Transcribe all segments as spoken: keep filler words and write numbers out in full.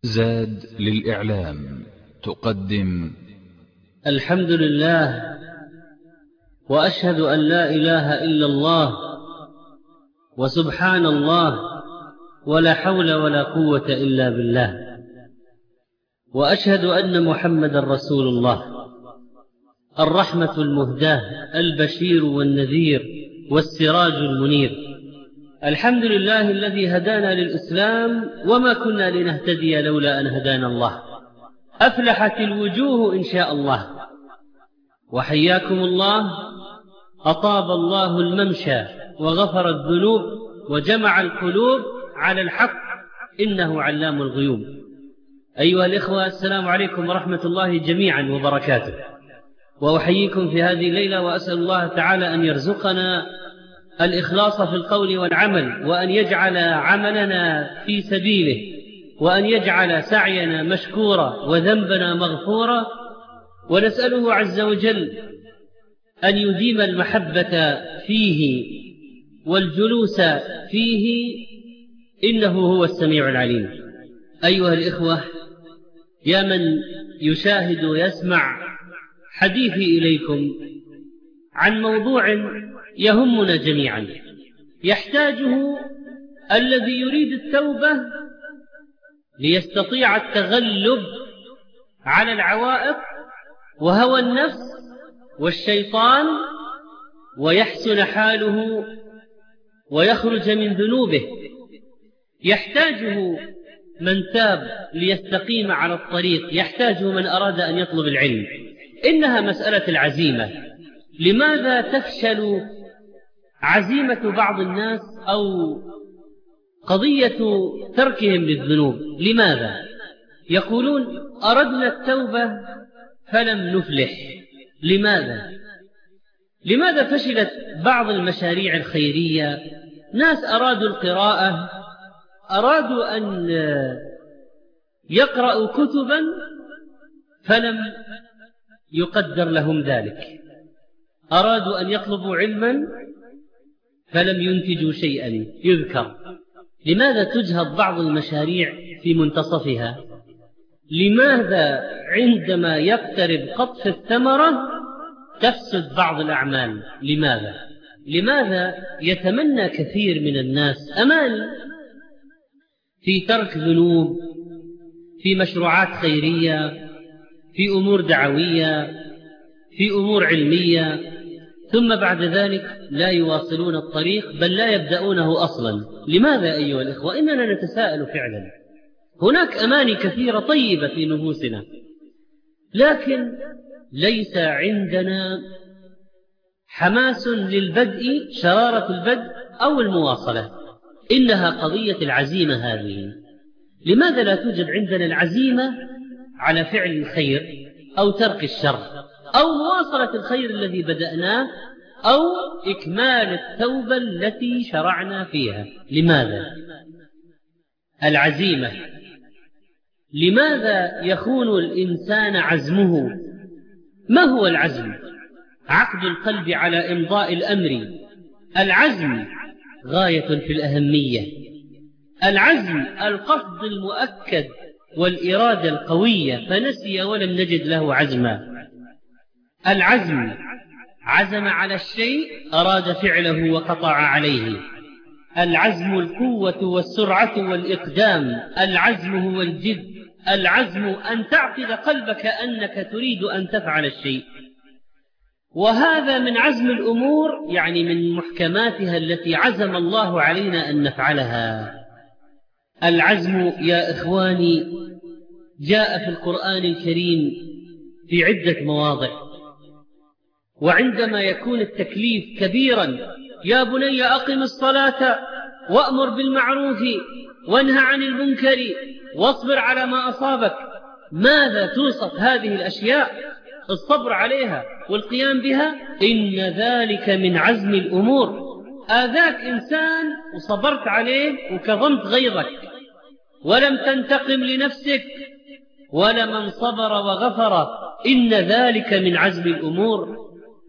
زاد للإعلام تقدم الحمد لله وأشهد أن لا إله إلا الله وسبحان الله ولا حول ولا قوة إلا بالله، وأشهد أن محمد رسول الله الرحمة المهداة البشير والنذير والسراج المنير. الحمد لله الذي هدانا للإسلام وما كنا لنهتدي لولا أن هدانا الله. أفلحت الوجوه إن شاء الله. وحياكم الله، أطاب الله الممشى وغفر الذنوب وجمع القلوب على الحق، إنه علام الغيوب. أيها الإخوة، السلام عليكم ورحمة الله جميعا وبركاته، وأحييكم في هذه الليلة، وأسأل الله تعالى أن يرزقنا الإخلاص في القول والعمل، وأن يجعل عملنا في سبيله، وأن يجعل سعينا مشكورا وذنبنا مغفورا، ونسأله عز وجل أن يديم المحبة فيه والجلوس فيه، إنه هو السميع العليم. أيها الإخوة، يا من يشاهد ويسمع حديثي إليكم عن موضوع يهمنا جميعا، يحتاجه الذي يريد التوبة ليستطيع التغلب على العوائق وهوى النفس والشيطان، ويحسن حاله ويخرج من ذنوبه. يحتاجه من تاب ليستقيم على الطريق، يحتاجه من أراد أن يطلب العلم. إنها مسألة العزيمة. لماذا تفشل عزيمة بعض الناس أو قضية تركهم للذنوب؟ لماذا؟ يقولون أردنا التوبة فلم نفلح. لماذا؟ لماذا فشلت بعض المشاريع الخيرية؟ ناس أرادوا القراءة، أرادوا أن يقرأوا كتبا فلم يقدر لهم ذلك، أرادوا أن يطلبوا علما فلم ينتجوا شيئا يذكر. لماذا تجهض بعض المشاريع في منتصفها؟ لماذا عندما يقترب قطف الثمرة تفسد بعض الأعمال؟ لماذا؟ لماذا يتمنى كثير من الناس أماني في ترك ذنوب، في مشروعات خيرية، في أمور دعوية، في أمور علمية، ثم بعد ذلك لا يواصلون الطريق، بل لا يبدأونه أصلا؟ لماذا أيها الإخوة؟ إننا نتساءل فعلا. هناك أماني كثيرة طيبة في نفوسنا، لكن ليس عندنا حماس للبدء، شرارة البدء أو المواصلة. إنها قضية العزيمة هذه. لماذا لا توجد عندنا العزيمة على فعل الخير أو ترك الشر أو مواصلة الخير الذي بدأناه أو إكمال التوبة التي شرعنا فيها؟ لماذا؟ العزيمة. لماذا يخون الإنسان عزمه؟ ما هو العزم؟ عقد القلب على إمضاء الأمر. العزم غاية في الأهمية. العزم القصد المؤكد والإرادة القوية، فنسي ولم نجد له عزما. العزم عزم على الشيء، أراد فعله وقطع عليه. العزم القوة والسرعة والإقدام. العزم هو الجد. العزم أن تعقد قلبك أنك تريد أن تفعل الشيء، وهذا من عزم الأمور، يعني من محكماتها التي عزم الله علينا أن نفعلها. العزم يا إخواني جاء في القرآن الكريم في عدة مواضع، وعندما يكون التكليف كبيرا: يا بني أقم الصلاة وأمر بالمعروف وانهى عن المنكر واصبر على ما أصابك. ماذا توصف هذه الأشياء؟ الصبر عليها والقيام بها. إن ذلك من عزم الأمور. آذاك إنسان وصبرت عليه وكظمت غيظك ولم تنتقم لنفسك، ولمن صبر وغفر إن ذلك من عزم الأمور.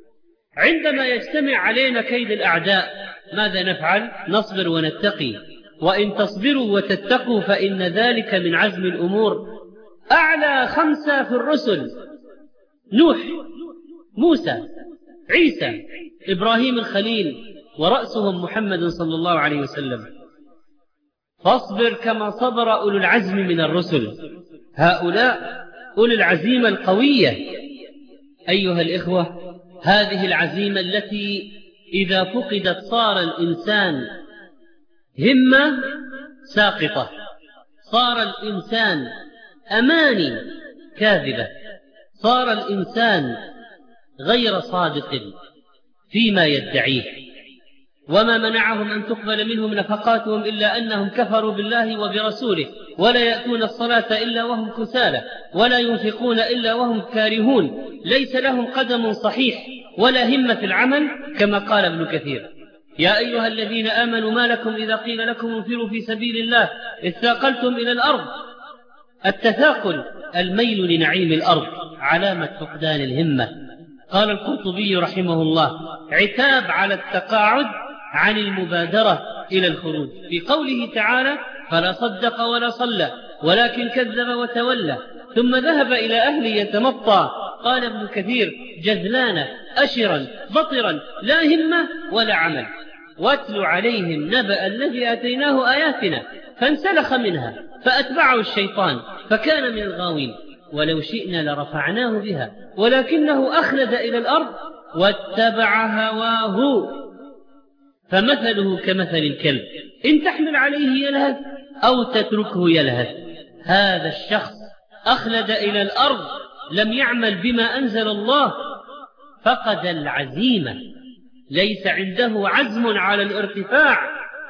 عندما يجتمع علينا كيد الأعداء ماذا نفعل؟ نصبر ونتقي. وإن تصبروا وتتقوا فإن ذلك من عزم الأمور. أعلى خمسة في الرسل: نوح، موسى، عيسى، إبراهيم الخليل، ورأسهم محمد صلى الله عليه وسلم. فاصبر كما صبر أولو العزم من الرسل. هؤلاء أولو العزيمة القوية. أيها الإخوة، هذه العزيمة التي إذا فقدت صار الإنسان همة ساقطة، صار الإنسان أماني كاذبة، صار الإنسان غير صادق فيما يدعيه. وما منعهم أن تقبل منهم نفقاتهم إلا أنهم كفروا بالله وبرسوله، ولا يأتون الصلاة إلا وهم كسالى، ولا ينفقون إلا وهم كارهون، ليس لهم قدم صحيح ولا همة في العمل، كما قال ابن كثير: يا أيها الذين آمنوا ما لكم إذا قيل لكم انفروا في سبيل الله اثاقلتم إلى الأرض. التثاقل الميل لنعيم الأرض علامة فقدان الهمة. قال القرطبي رحمه الله: عتاب على التقاعد عن المبادرة إلى الخروج، في قوله تعالى: فلا صدق ولا صلى ولكن كذب وتولى ثم ذهب إلى أهله يتمطى. قال ابن كثير: جذلانا أشرا بطرا لا همة ولا عمل. واتل عليهم نبأ الذي آتيناه آياتنا فانسلخ منها فأتبعه الشيطان فكان من الغاوين. ولو شئنا لرفعناه بها ولكنه أخلد إلى الأرض واتبع هواه فمثله كمثل الكلب إن تحمل عليه يلهث أو تتركه يلهث. هذا الشخص أخلد إلى الأرض، لم يعمل بما أنزل الله، فقد العزيمة، ليس عنده عزم على الارتفاع.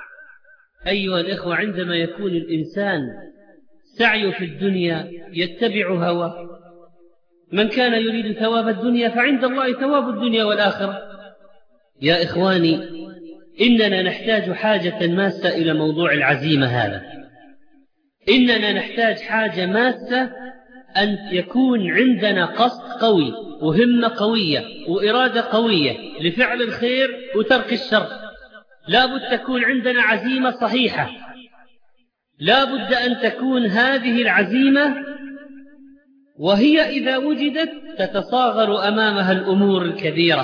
أيها الإخوة، عندما يكون الإنسان سعي في الدنيا يتبع هواه، من كان يريد ثواب الدنيا فعند الله ثواب الدنيا والآخرة. يا إخواني، إننا نحتاج حاجة ماسة إلى موضوع العزيمة هذا. إننا نحتاج حاجة ماسة أن يكون عندنا قصد قوي وهمة قوية وإرادة قوية لفعل الخير وترك الشر. لا بد تكون عندنا عزيمة صحيحة، لا بد أن تكون هذه العزيمة، وهي إذا وجدت تتصاغر أمامها الأمور الكبيرة.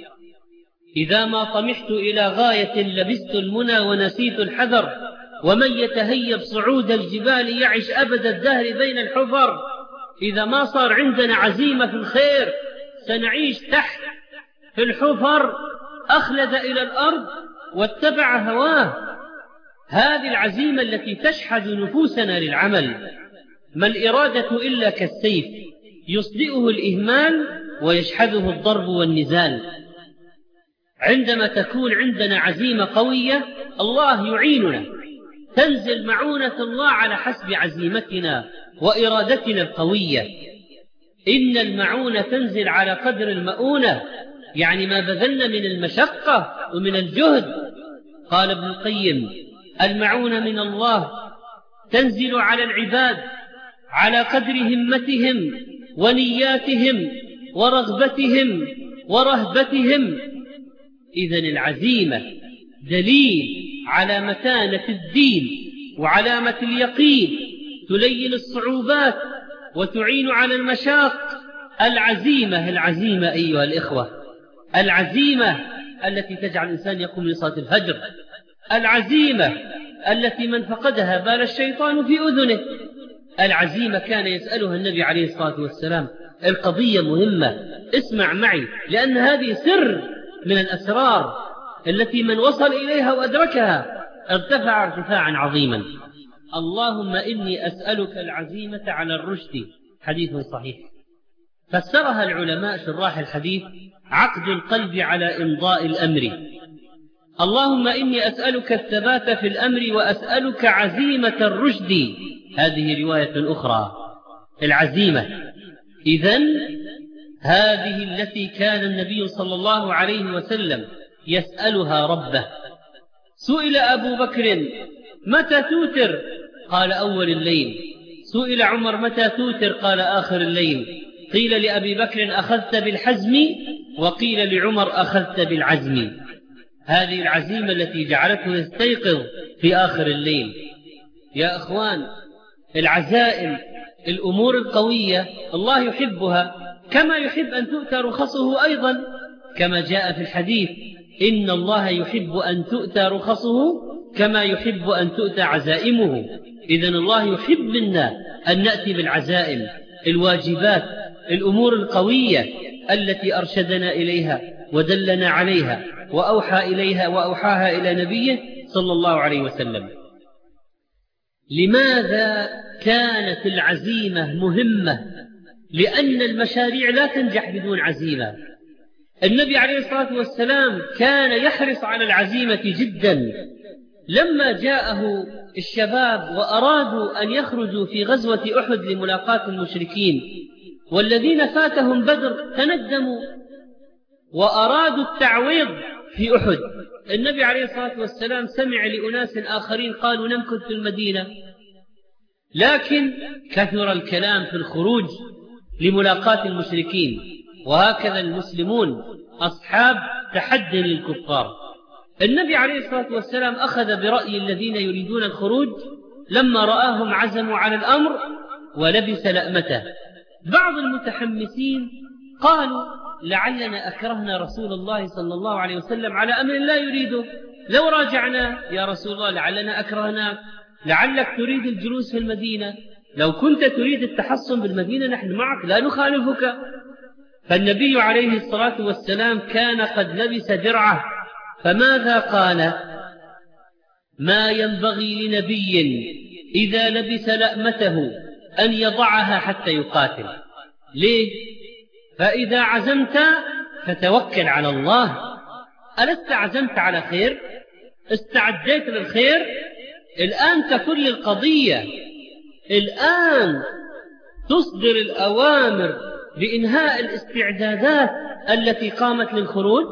إذا ما طمحت إلى غاية لبست المنى ونسيت الحذر، ومن يتهيب صعود الجبال يعش أبد الدهر بين الحفر. إذا ما صار عندنا عزيمة في الخير سنعيش تحت في الحفر. أخلد إلى الأرض واتبع هواه. هذه العزيمة التي تشحذ نفوسنا للعمل. ما الإرادة إلا كالسيف يصدئه الإهمال ويشحذه الضرب والنزال. عندما تكون عندنا عزيمة قوية الله يعيننا، تنزل معونة الله على حسب عزيمتنا وإرادتنا القوية. إن المعونة تنزل على قدر المؤونة، يعني ما بذلنا من المشقة ومن الجهد. قال ابن القيم: المعونة من الله تنزل على العباد على قدر همتهم ونياتهم ورغبتهم ورهبتهم. إذن العزيمة دليل على متانة الدين وعلامة اليقين، تلين الصعوبات وتعين على المشاق. العزيمة العزيمة أيها الإخوة، العزيمة التي تجعل الإنسان يقوم لصلاة الفجر، العزيمة التي من فقدها بال الشيطان في أذنه. العزيمة كان يسألها النبي عليه الصلاة والسلام. القضية مهمة، اسمع معي، لأن هذه سر من الأسرار التي من وصل إليها وأدركها ارتفع ارتفاعا عظيما. اللهم إني أسألك العزيمة على الرشد، حديث صحيح. فسرها العلماء شراح الحديث: عقد القلب على إمضاء الأمر. اللهم إني أسألك الثبات في الأمر وأسألك عزيمة الرشد. هذه رواية أخرى، العزيمة. إذن هذه التي كان النبي صلى الله عليه وسلم يسألها ربه. سئل أبو بكر: متى توتر؟ قال: أول الليل. سئل عمر: متى توتر؟ قال: آخر الليل. قيل لأبي بكر: أخذت بالحزم، وقيل لعمر: أخذت بالعزم. هذه العزيمة التي جعلته يستيقظ في آخر الليل. يا أخوان، العزائم الأمور القوية الله يحبها، كما يحب أن تؤتى رخصه أيضا، كما جاء في الحديث: إن الله يحب أن تؤتى رخصه كما يحب أن تؤتى عزائمه. إذن الله يحب منا أن نأتي بالعزائم، الواجبات، الأمور القوية التي أرشدنا إليها ودلنا عليها وأوحى إليها وأوحاها إلى نبيه صلى الله عليه وسلم. لماذا كانت العزيمة مهمة؟ لأن المشاريع لا تنجح بدون عزيمة. النبي عليه الصلاة والسلام كان يحرص على العزيمة جدا. لما جاءه الشباب وأرادوا أن يخرجوا في غزوة أحد لملاقاة المشركين، والذين فاتهم بدر تندموا وأرادوا التعويض في أحد، النبي عليه الصلاة والسلام سمع لأناس آخرين قالوا نمكث في المدينة، لكن كثر الكلام في الخروج لملاقاة المشركين. وهكذا المسلمون أصحاب تحدي للكفار. النبي عليه الصلاة والسلام أخذ برأي الذين يريدون الخروج، لما رآهم عزموا على الأمر ولبس لأمته. بعض المتحمسين قالوا لعلنا أكرهنا رسول الله صلى الله عليه وسلم على أمر لا يريده، لو راجعنا يا رسول الله لعلنا أكرهناك، لعلك تريد الجلوس في المدينة، لو كنت تريد التحصن بالمدينة نحن معك لا نخالفك. فالنبي عليه الصلاة والسلام كان قد لبس درعه، فماذا قال؟ ما ينبغي لنبي إذا لبس لأمته أن يضعها حتى يقاتل. ليه؟ فإذا عزمت فتوكل على الله. ألست عزمت على خير؟ استعديت للخير؟ الآن تكون القضية، الآن تصدر الأوامر بإنهاء الاستعدادات التي قامت للخروج.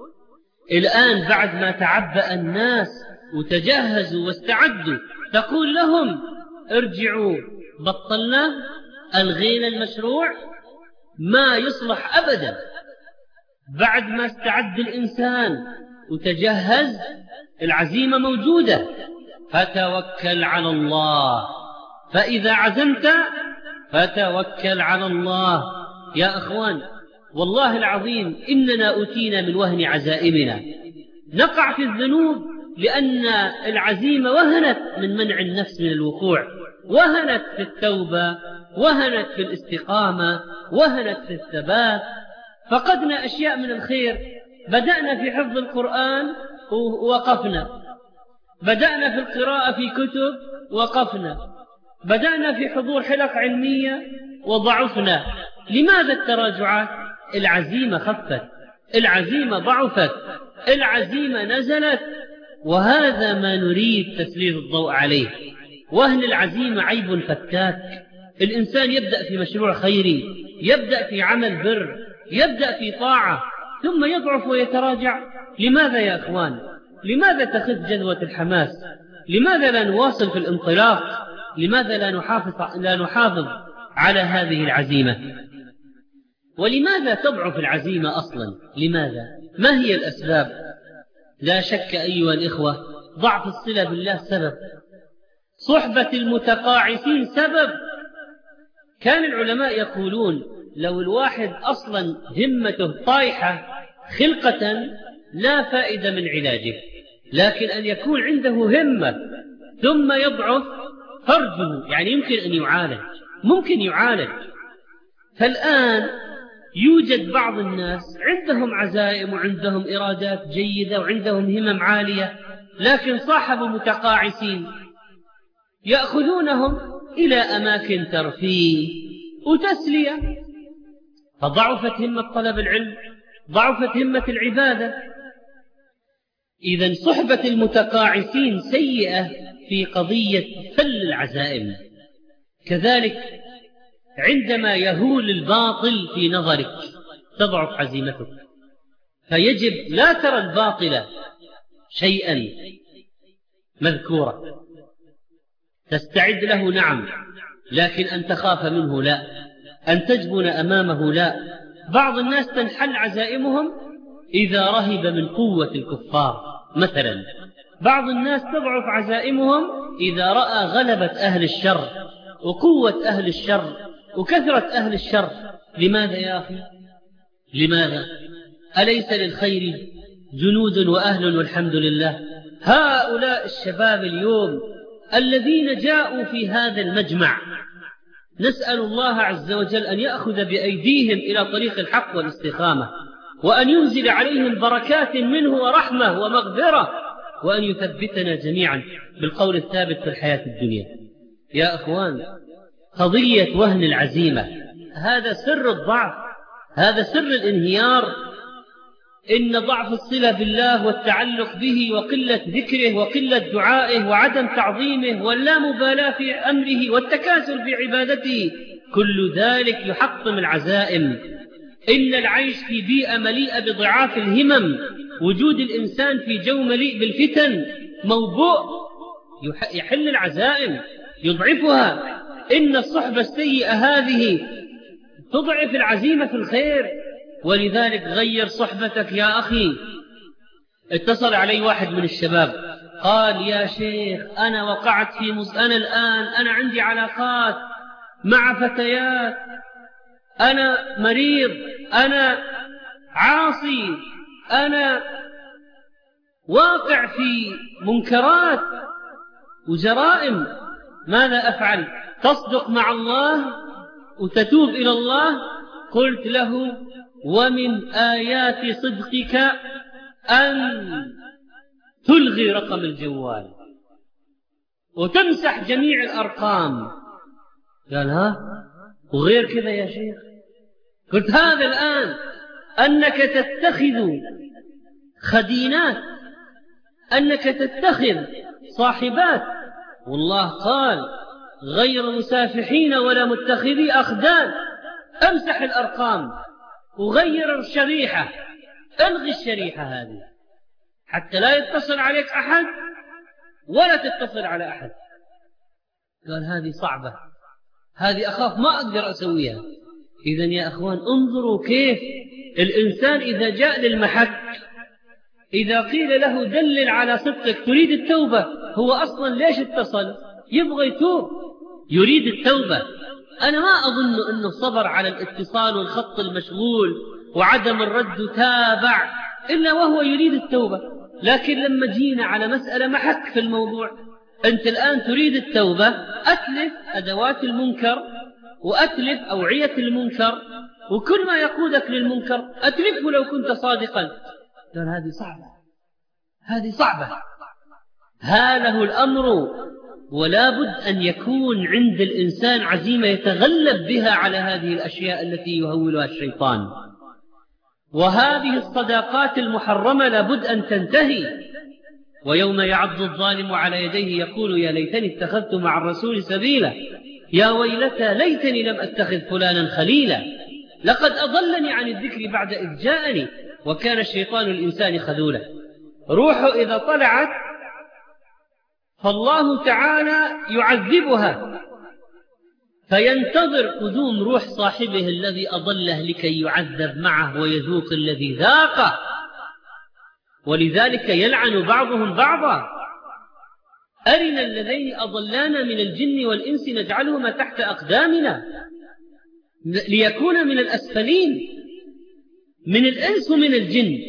الآن بعد ما تعبأ الناس وتجهزوا واستعدوا تقول لهم ارجعوا، بطلنا، ألغينا المشروع، ما يصلح أبدا. بعد ما استعد الإنسان وتجهز العزيمة موجودة، فتوكل على الله. فإذا عزمت فتوكل على الله. يا أخوان، والله العظيم إننا أتينا من وهن عزائمنا، نقع في الذنوب لأن العزيمة وهنت من منع النفس من الوقوع، وهنت في التوبة، وهنت في الاستقامة، وهنت في الثبات. فقدنا أشياء من الخير. بدأنا في حفظ القرآن ووقفنا، بدأنا في القراءة في كتب وقفنا، بدأنا في حضور حلق علمية وضعفنا. لماذا التراجعات؟ العزيمة خفت، العزيمة ضعفت، العزيمة نزلت. وهذا ما نريد تسليط الضوء عليه. وهن العزيمة عيب فتاك. الإنسان يبدأ في مشروع خيري، يبدأ في عمل بر، يبدأ في طاعة، ثم يضعف ويتراجع. لماذا يا أخوان؟ لماذا تخذ جذوة الحماس؟ لماذا لا نواصل في الانطلاق؟ لماذا لا نحافظ, لا نحافظ على هذه العزيمة؟ ولماذا تضعف العزيمة أصلا؟ لماذا؟ ما هي الأسباب؟ لا شك أيها الإخوة ضعف الصلة بالله سبب، صحبة المتقاعسين سبب. كان العلماء يقولون لو الواحد أصلا همته طايحة خلقة لا فائدة من علاجه، لكن أن يكون عنده همة ثم يضعف فرجه، يعني يمكن أن يعالج، ممكن يعالج. فالآن يوجد بعض الناس عندهم عزائم وعندهم إرادات جيدة وعندهم همم عالية، لكن صاحبوا متقاعسين يأخذونهم إلى أماكن ترفيه وتسلية، فضعفت همة طلب العلم، ضعفت همة العبادة. إذن صحبة المتقاعسين سيئة في قضية فل العزائم. كذلك عندما يهول الباطل في نظرك تضعف عزيمتك، فيجب لا ترى الباطل شيئا مذكورا، تستعد له نعم، لكن أن تخاف منه لا، أن تجبن أمامه لا. بعض الناس تنحل عزائمهم إذا رهب من قوة الكفار مثلا، بعض الناس تضعف عزائمهم إذا رأى غلبة أهل الشر وقوة أهل الشر وكثرة أهل الشر. لماذا يا أخي؟ لماذا؟ أليس للخير جنود وأهل والحمد لله؟ هؤلاء الشباب اليوم الذين جاءوا في هذا المجمع نسأل الله عز وجل أن يأخذ بأيديهم إلى طريق الحق والاستقامة، وأن ينزل عليهم بركات منه ورحمة ومغفرة، وأن يثبتنا جميعا بالقول الثابت في الحياة الدنيا. يا أخوان، قضية وهن العزيمة هذا سر الضعف، هذا سر الانهيار. إن ضعف الصلة بالله والتعلق به وقلة ذكره وقلة دعائه وعدم تعظيمه واللامبالاة في أمره والتكاسل في عبادته، كل ذلك يحطم العزائم. إن العيش في بيئة مليئة بضعاف الهمم، وجود الإنسان في جو مليء بالفتن موبوء يحل العزائم، يضعفها. إن الصحبة السيئة هذه تضعف العزيمة في الخير، ولذلك غير صحبتك يا أخي. اتصل علي واحد من الشباب قال: يا شيخ، أنا وقعت في مز... أنا الآن أنا عندي علاقات مع فتيات، أنا مريض، أنا عاصي، أنا واقع في منكرات وجرائم، ماذا أفعل؟ تصدق مع الله وتتوب إلى الله؟ قلت له: ومن آيات صدقك أن تلغي رقم الجوال وتمسح جميع الأرقام. قال: ها؟ وغير كذا يا شيخ؟ قلت: هذا الآن أنك تتخذ خدينات، أنك تتخذ صاحبات، والله قال: غير مسافحين ولا متخذي أخدان. أمسح الأرقام وغير الشريحة، ألغي الشريحة هذه حتى لا يتصل عليك أحد ولا تتصل على أحد. قال: هذه صعبة، هذه أخاف ما أقدر أسويها. إذن يا أخوان، انظروا كيف الإنسان إذا جاء للمحك، إذا قيل له دلل على صدقك تريد التوبة، هو أصلا ليش اتصل؟ يبغى يتوب، يريد التوبة. أنا ما أظن أنه صبر على الاتصال والخط المشغول وعدم الرد تابع إلا وهو يريد التوبة. لكن لما جينا على مسألة محك في الموضوع، أنت الآن تريد التوبة، أتلف أدوات المنكر وأتلف أوعية المنكر، وكل ما يقودك للمنكر أتلفه لو كنت صادقا. قال: هذه صعبة، هذه صعبة. هاله الأمر، ولا بد أن يكون عند الإنسان عزيمة يتغلب بها على هذه الأشياء التي يهولها الشيطان. وهذه الصداقات المحرمة لا بد أن تنتهي. ويوم يعض الظالم على يديه يقول: يا ليتني اتخذت مع الرسول سبيلا، يا ويلتى ليتني لم أتخذ فلانا خليلا، لقد أضلني عن الذكر بعد إذ جاءني، وكان الشيطان الإنسان خذولا. روحه إذا طلعت فالله تعالى يعذبها، فينتظر قدوم روح صاحبه الذي أضله لكي يعذب معه ويذوق الذي ذاقه. ولذلك يلعن بعضهم بعضا: أرنا الذين أضلانا من الجن والإنس نجعلهما تحت أقدامنا ليكون من الأسفلين، من الإنس ومن الجن.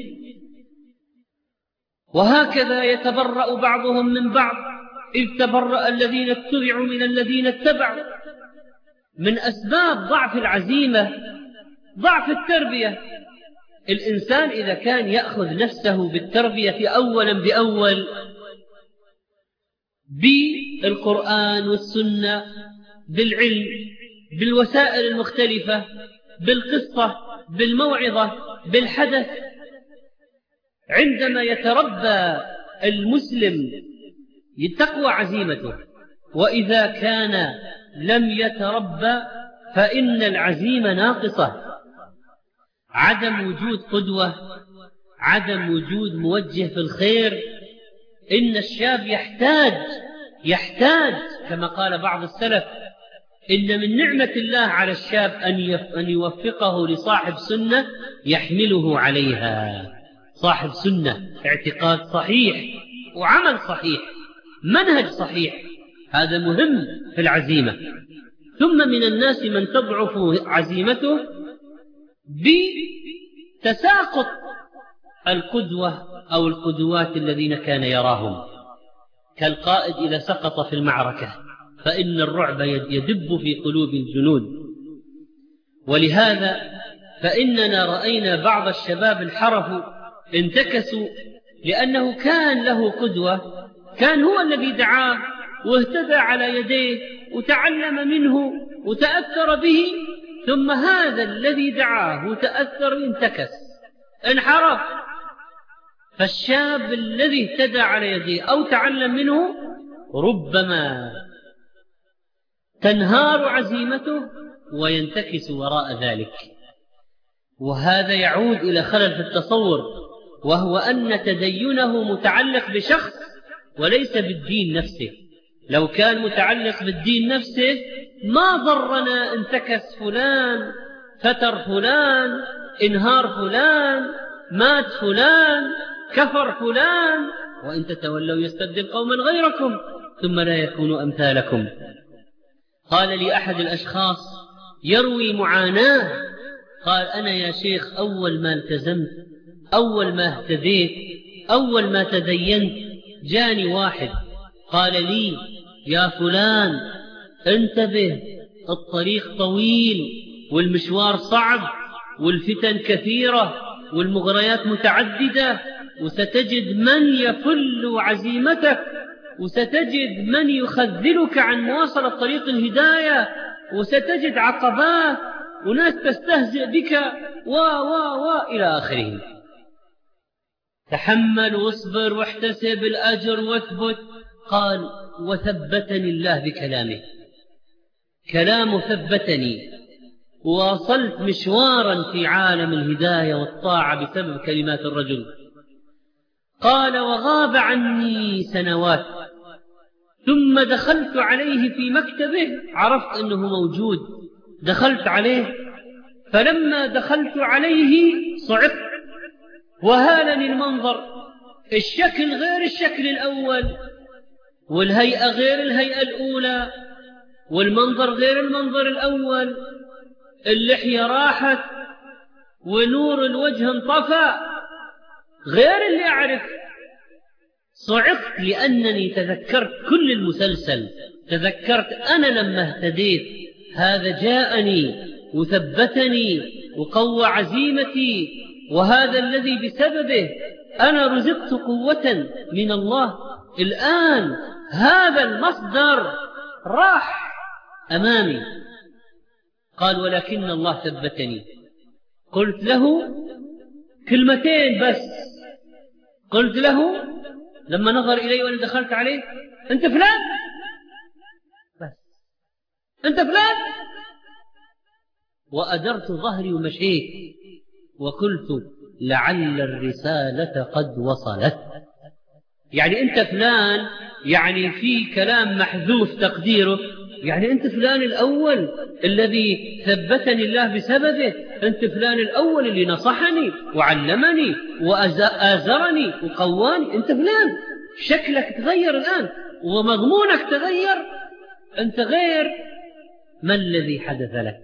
وهكذا يتبرأ بعضهم من بعض، إذ تبرأ الذين اتبعوا من الذين اتبعوا. من أسباب ضعف العزيمة ضعف التربية. الإنسان إذا كان يأخذ نفسه بالتربية أولا بأول بالقرآن والسنة، بالعلم، بالوسائل المختلفة، بالقصة، بالموعظة، بالحدث، عندما يتربى المسلم تقوى عزيمته. وإذا كان لم يتربى فإن العزيمة ناقصة. عدم وجود قدوة، عدم وجود موجه في الخير. إن الشاب يحتاج يحتاج كما قال بعض السلف: إن من نعمة الله على الشاب أن يوفقه لصاحب سنة يحمله عليها. صاحب سنة، اعتقاد صحيح، وعمل صحيح، منهج صحيح، هذا مهم في العزيمة. ثم من الناس من تضعف عزيمته بتساقط القدوة أو القدوات الذين كان يراهم، كالقائد إذا سقط في المعركة فإن الرعب يدب في قلوب الجنود. ولهذا فإننا رأينا بعض الشباب انحرفوا انتكسوا لأنه كان له قدوة، كان هو الذي دعاه واهتدى على يديه وتعلم منه وتأثر به، ثم هذا الذي دعاه وتأثر انتكس انحرف. فالشاب الذي اهتدى على يديه أو تعلم منه ربما تنهار عزيمته وينتكس وراء ذلك. وهذا يعود إلى خلل في التصور، وهو أن تدينه متعلق بشخص وليس بالدين نفسه. لو كان متعلق بالدين نفسه ما ضرنا انتكس فلان، فتر فلان، انهار فلان، مات فلان، كفر فلان، وإن تتولوا يستبدل قوما غيركم ثم لا يكونوا أمثالكم. قال لي أحد الأشخاص يروي معاناة، قال أنا يا شيخ أول ما التزمت، أول ما اهتديت، أول ما تدينت، جاني واحد قال لي يا فلان انتبه، الطريق طويل والمشوار صعب والفتن كثيرة والمغريات متعددة، وستجد من يفل عزيمتك، وستجد من يخذلك عن مواصلة طريق الهداية، وستجد عقبات وناس تستهزئ بك و و و إلى آخره. تحمل واصبر واحتسب الأجر واثبت. قال وثبتني الله بكلامه، كلامه ثبتني، وواصلت مشوارا في عالم الهداية والطاعة بسبب كلمات الرجل. قال وغاب عني سنوات، ثم دخلت عليه في مكتبه، عرفت أنه موجود، دخلت عليه، فلما دخلت عليه صعقت وهالني المنظر، الشكل غير الشكل الأول، والهيئة غير الهيئة الأولى، والمنظر غير المنظر الأول، اللحية راحت ونور الوجه انطفى غير اللي أعرف. صعقت لأنني تذكرت كل المسلسل، تذكرت أنا لما اهتديت هذا جاءني وثبتني وقوى عزيمتي، وهذا الذي بسببه أنا رزقت قوة من الله. الآن هذا المصدر راح أمامي. قال ولكن الله ثبتني. قلت له كلمتين بس، قلت له لما نظر إلي وأنا دخلت عليه أنت فلان، بس أنت فلان، وأدرت ظهري ومشيت وقلت لعل الرسالة قد وصلت. يعني أنت فلان، يعني في كلام محذوف تقديره، يعني أنت فلان الأول الذي ثبتني الله بسببه، أنت فلان الأول اللي نصحني وعلمني وآزرني وقواني، أنت فلان. شكلك تغير الآن ومضمونك تغير، أنت غير. ما الذي حدث لك؟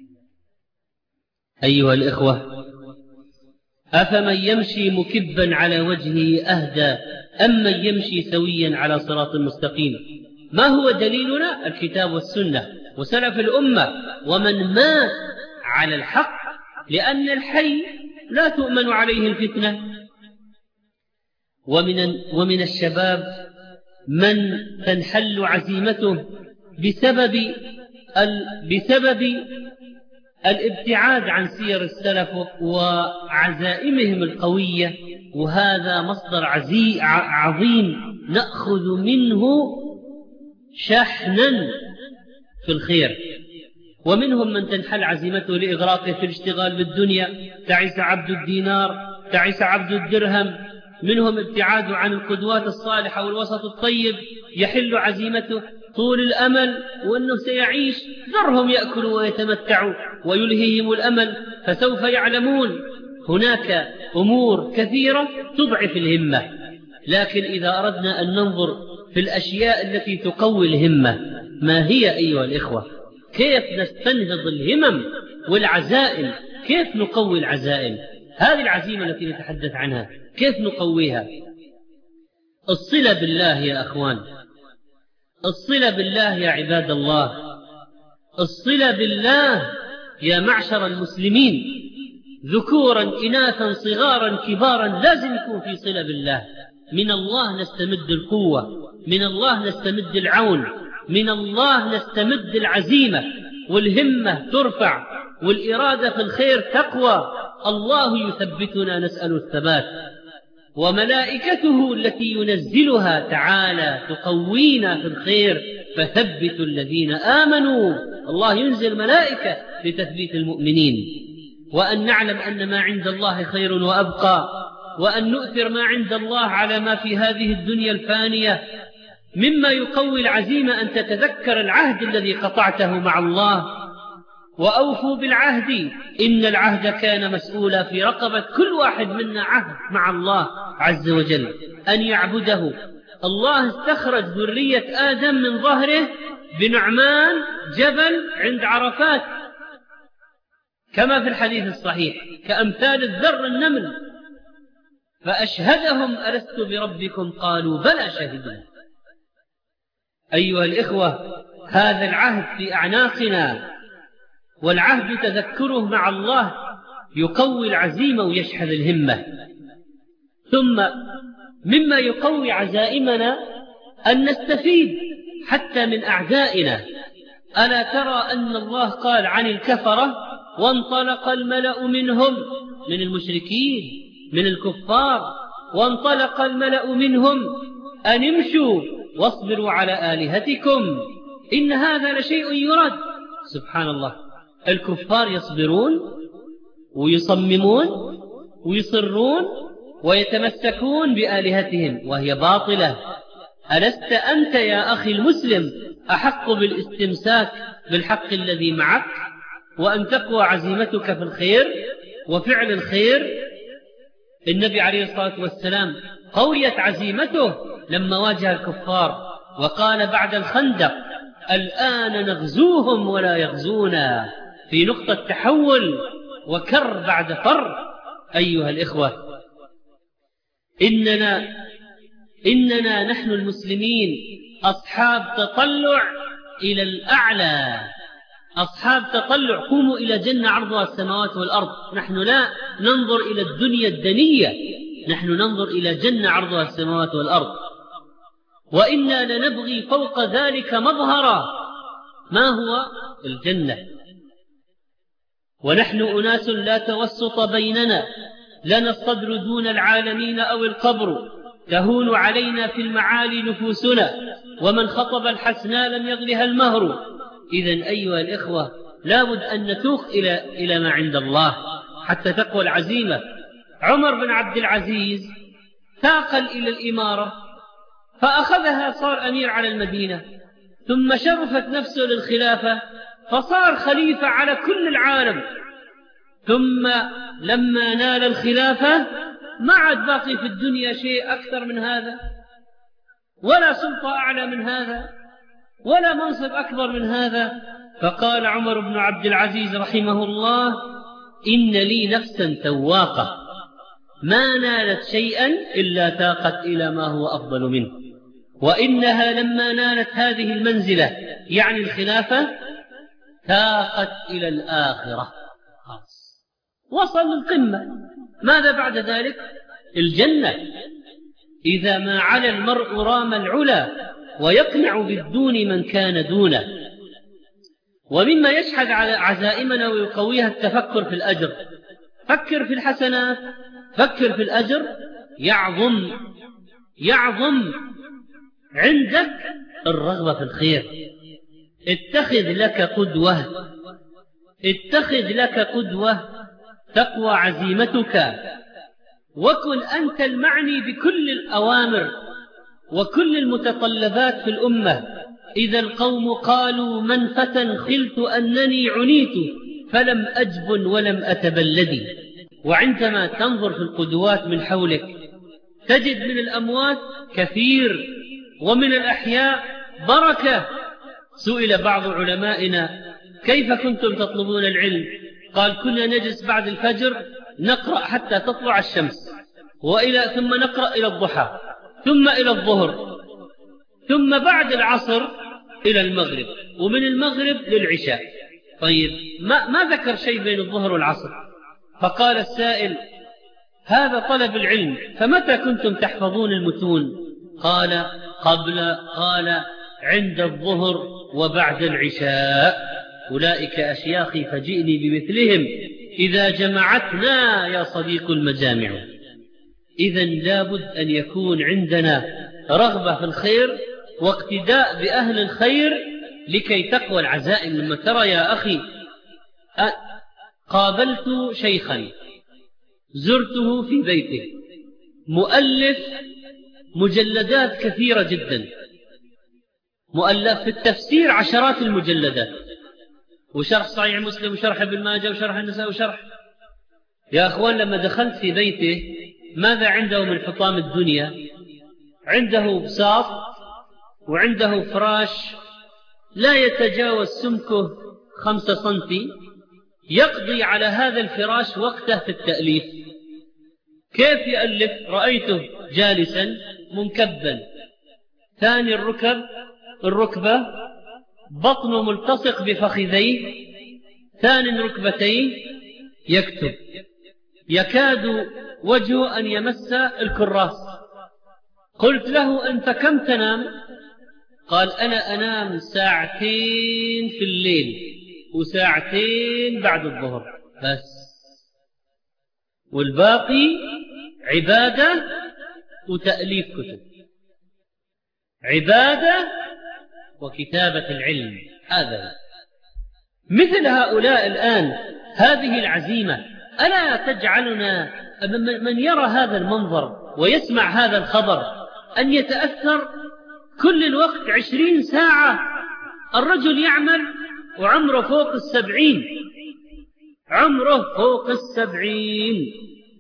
أيها الإخوة، أفمن يمشي مكبا على وجهه أهدى أم من يمشي سويا على صراط مستقيم؟ ما هو دليلنا؟ الكتاب والسنة وسلف الأمة ومن مات على الحق، لأن الحي لا تؤمن عليه الفتنة. ومن, ومن الشباب من تنحل عزيمته بسبب, ال بسبب الابتعاد عن سير السلف وعزائمهم القوية، وهذا مصدر عزي عظيم نأخذ منه شحنا في الخير. ومنهم من تنحل عزيمته لإغراقه في الاشتغال بالدنيا، تعس عبد الدينار، تعس عبد الدرهم. منهم ابتعاد عن القدوات الصالحة والوسط الطيب، يحل عزيمته طول الأمل وأنه سيعيش، ذرهم يأكلوا ويتمتعوا ويلهيهم الأمل فسوف يعلمون. هناك أمور كثيرة تضعف الهمة، لكن إذا أردنا أن ننظر في الأشياء التي تقوي الهمة، ما هي أيها الإخوة؟ كيف نستنهض الهمم والعزائم؟ كيف نقوي العزائم؟ هذه العزيمة التي نتحدث عنها كيف نقويها؟ الصلة بالله يا أخوان، الصلة بالله يا عباد الله، الصلة بالله يا معشر المسلمين، ذكورا إناثا صغارا كبارا، لازم يكون في صلة بالله. من الله نستمد القوة، من الله نستمد العون، من الله نستمد العزيمة، والهمة ترفع، والإرادة في الخير تقوى. الله يثبتنا، نسأل الثبات، وملائكته التي ينزلها تعالى تقوينا في الخير، فثبتوا الذين آمنوا. الله ينزل ملائكة لتثبيت المؤمنين، وأن نعلم أن ما عند الله خير وأبقى، وأن نؤثر ما عند الله على ما في هذه الدنيا الفانية. مما يقوي العزيمة أن تتذكر العهد الذي قطعته مع الله، وأوفوا بالعهد إن العهد كان مسؤولا. في رقبة كل واحد منا عهد مع الله عز وجل أن يعبده. الله استخرج ذرية آدم من ظهره بنعمان جبل عند عرفات، كما في الحديث الصحيح، كأمثال الذر النمل، فأشهدهم ألست بربكم قالوا بلى شهدنا. أيها الإخوة، هذا العهد في أعناقنا، والعهد تذكره مع الله يقوي العزيمة ويشحذ الهمة. ثم مما يقوي عزائمنا أن نستفيد حتى من أعدائنا. ألا ترى أن الله قال عن الكفرة: وانطلق الملأ منهم، من المشركين من الكفار، وانطلق الملأ منهم أن امشوا واصبروا على آلهتكم إن هذا لشيء يراد. سبحان الله، الكفار يصبرون ويصممون ويصرون ويتمسكون بآلهتهم وهي باطلة. ألست أنت يا أخي المسلم أحق بالاستمساك بالحق الذي معك، وأن تقوى عزيمتك في الخير وفعل الخير؟ النبي عليه الصلاة والسلام قويت عزيمته لما واجه الكفار وقال بعد الخندق: الآن نغزوهم ولا يغزونا، في نقطة تحول وكر بعد فر. أيها الإخوة، إننا, إننا نحن المسلمين أصحاب تطلع إلى الأعلى، أصحاب تطلع. قوموا إلى جنة عرضها السماوات والأرض. نحن لا ننظر إلى الدنيا الدنية، نحن ننظر إلى جنة عرضها السماوات والأرض. وإنا لنبغي فوق ذلك مظهرا، ما هو الجنة. ونحن أناس لا توسط بيننا، لنا الصدر دون العالمين أو القبر، تهون علينا في المعالي نفوسنا، ومن خطب الحسنى لم يغلها المهر. إذن أيها الإخوة، لابد أن نتوق إلى, إلى ما عند الله حتى تقوى العزيمة. عمر بن عبد العزيز تاقل إلى الإمارة فأخذها، صار أمير على المدينة، ثم شرفت نفسه للخلافة فصار خليفة على كل العالم. ثم لما نال الخلافة ما عاد باقي في الدنيا شيء أكثر من هذا، ولا سلطة أعلى من هذا، ولا منصب أكبر من هذا. فقال عمر بن عبد العزيز رحمه الله: إن لي نفسا تواقة ما نالت شيئا إلا تاقت إلى ما هو أفضل منه، وإنها لما نالت هذه المنزلة يعني الخلافة تاقت إلى الآخرة، خلاص وصل للقمة. ماذا بعد ذلك؟ الجنة. إذا ما على المرء رام العلا ويقنع بالدون من كان دونه. ومما يشحذ على عزائمنا ويقويها التفكر في الأجر. فكر في الحسنات، فكر في الأجر، يعظم يعظم عندك الرغبة في الخير. اتخذ لك قدوة، اتخذ لك قدوة تقوى عزيمتك، وكن أنت المعني بكل الأوامر وكل المتطلبات في الأمة. إذا القوم قالوا من فتى خلت أنني عنيت فلم أجبن ولم أتبلدي. وعندما تنظر في القدوات من حولك تجد من الأموات كثير ومن الأحياء بركة. سئل بعض علمائنا: كيف كنتم تطلبون العلم؟ قال: كنا نجلس بعد الفجر نقرأ حتى تطلع الشمس، وإلى ثم نقرأ إلى الضحى، ثم إلى الظهر، ثم بعد العصر إلى المغرب، ومن المغرب للعشاء. طيب ما, ما ذكر شيء بين الظهر والعصر. فقال السائل: هذا طلب العلم، فمتى كنتم تحفظون المتون؟ قال: قبل قال عند الظهر وبعد العشاء. أولئك أشياخي فجئني بمثلهم إذا جمعتنا يا صديق المجامع. إذن لابد أن يكون عندنا رغبة في الخير واقتداء بأهل الخير لكي تقوى العزائم. لما ترى يا أخي، قابلت شيخا زرته في بيته، مؤلف مجلدات كثيرة جدا، مؤلف في التفسير عشرات المجلدات، وشرح صحيح مسلم وشرح ابن ماجه وشرح النساء وشرح. يا أخوان، لما دخلت في بيته ماذا عنده من حطام الدنيا؟ عنده بساط وعنده فراش لا يتجاوز سمكه خمسة سنتي، يقضي على هذا الفراش وقته في التأليف. كيف يألف؟ رأيته جالسا منكبا، ثاني الركب الركبة بطنه ملتصق بفخذيه، ثاني ركبتيه يكتب، يكاد وجهه أن يمس الكراس. قلت له: أنت كم تنام؟ قال: أنا أنام ساعتين في الليل وساعتين بعد الظهر بس، والباقي عبادة وتأليف كتب، عبادة وكتابة العلم. هذا مثل هؤلاء الآن، هذه العزيمة ألا تجعلنا من يرى هذا المنظر ويسمع هذا الخبر أن يتأثر كل الوقت؟ عشرين ساعة الرجل يعمل وعمره فوق السبعين، عمره فوق السبعين،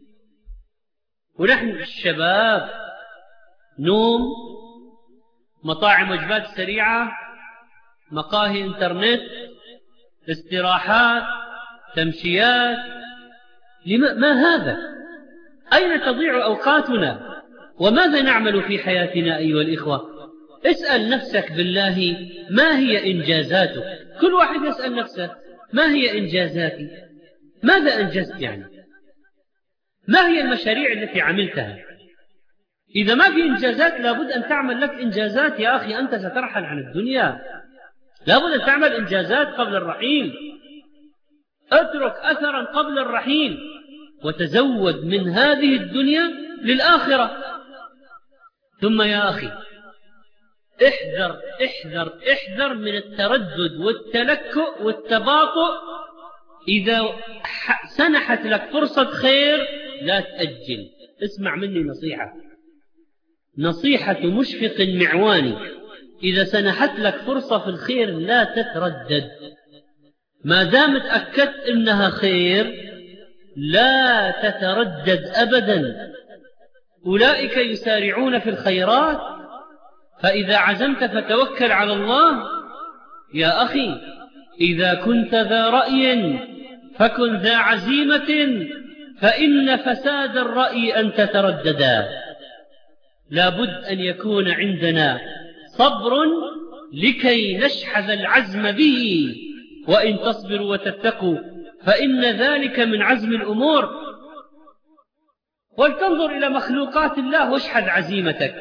ونحن الشباب نوم، مطاعم وجبات سريعة، مقاهي انترنت، استراحات، تمشيات. لما ما هذا؟ أين تضيع أوقاتنا؟ وماذا نعمل في حياتنا أيها الإخوة؟ اسأل نفسك بالله، ما هي إنجازاتك؟ كل واحد يسأل نفسه: ما هي إنجازاتي؟ ماذا أنجزت يعني؟ ما هي المشاريع التي عملتها؟ إذا ما في إنجازات لابد أن تعمل لك إنجازات يا أخي، أنت سترحل عن الدنيا، لابد أن تعمل إنجازات قبل الرحيل، اترك أثرا قبل الرحيل، وتزود من هذه الدنيا للآخرة. ثم يا أخي احذر احذر احذر من التردد والتلكؤ والتباطؤ. إذا سنحت لك فرصة خير لا تأجل. اسمع مني نصيحة، نصيحة مشفق معواني: إذا سنحت لك فرصة في الخير لا تتردد، ما دام اتأكدت إنها خير لا تتردد أبدا. أولئك يسارعون في الخيرات، فإذا عزمت فتوكل على الله. يا أخي، إذا كنت ذا رأي فكن ذا عزيمة، فإن فساد الرأي أن تترددا. لابد أن يكون عندنا صبر لكي نشحذ العزم به، وإن تصبروا وتتقوا فإن ذلك من عزم الأمور. ولتنظر إلى مخلوقات الله واشحذ عزيمتك.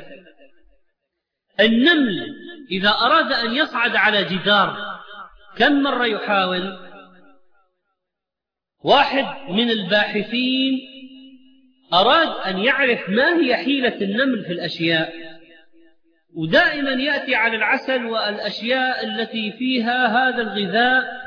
النمل إذا أراد أن يصعد على جدار كم مرة يحاول؟ واحد من الباحثين أراد أن يعرف ما هي حيلة النمل في الأشياء، ودائما يأتي على العسل والأشياء التي فيها هذا الغذاء،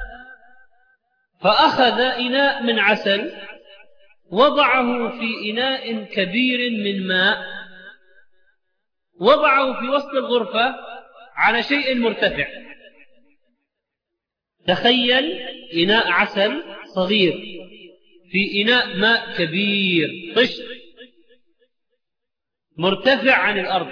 فأخذ إناء من عسل وضعه في إناء كبير من ماء، وضعه في وسط الغرفة على شيء مرتفع. تخيل إناء عسل صغير في إناء ماء كبير طشت، مرتفع عن الأرض.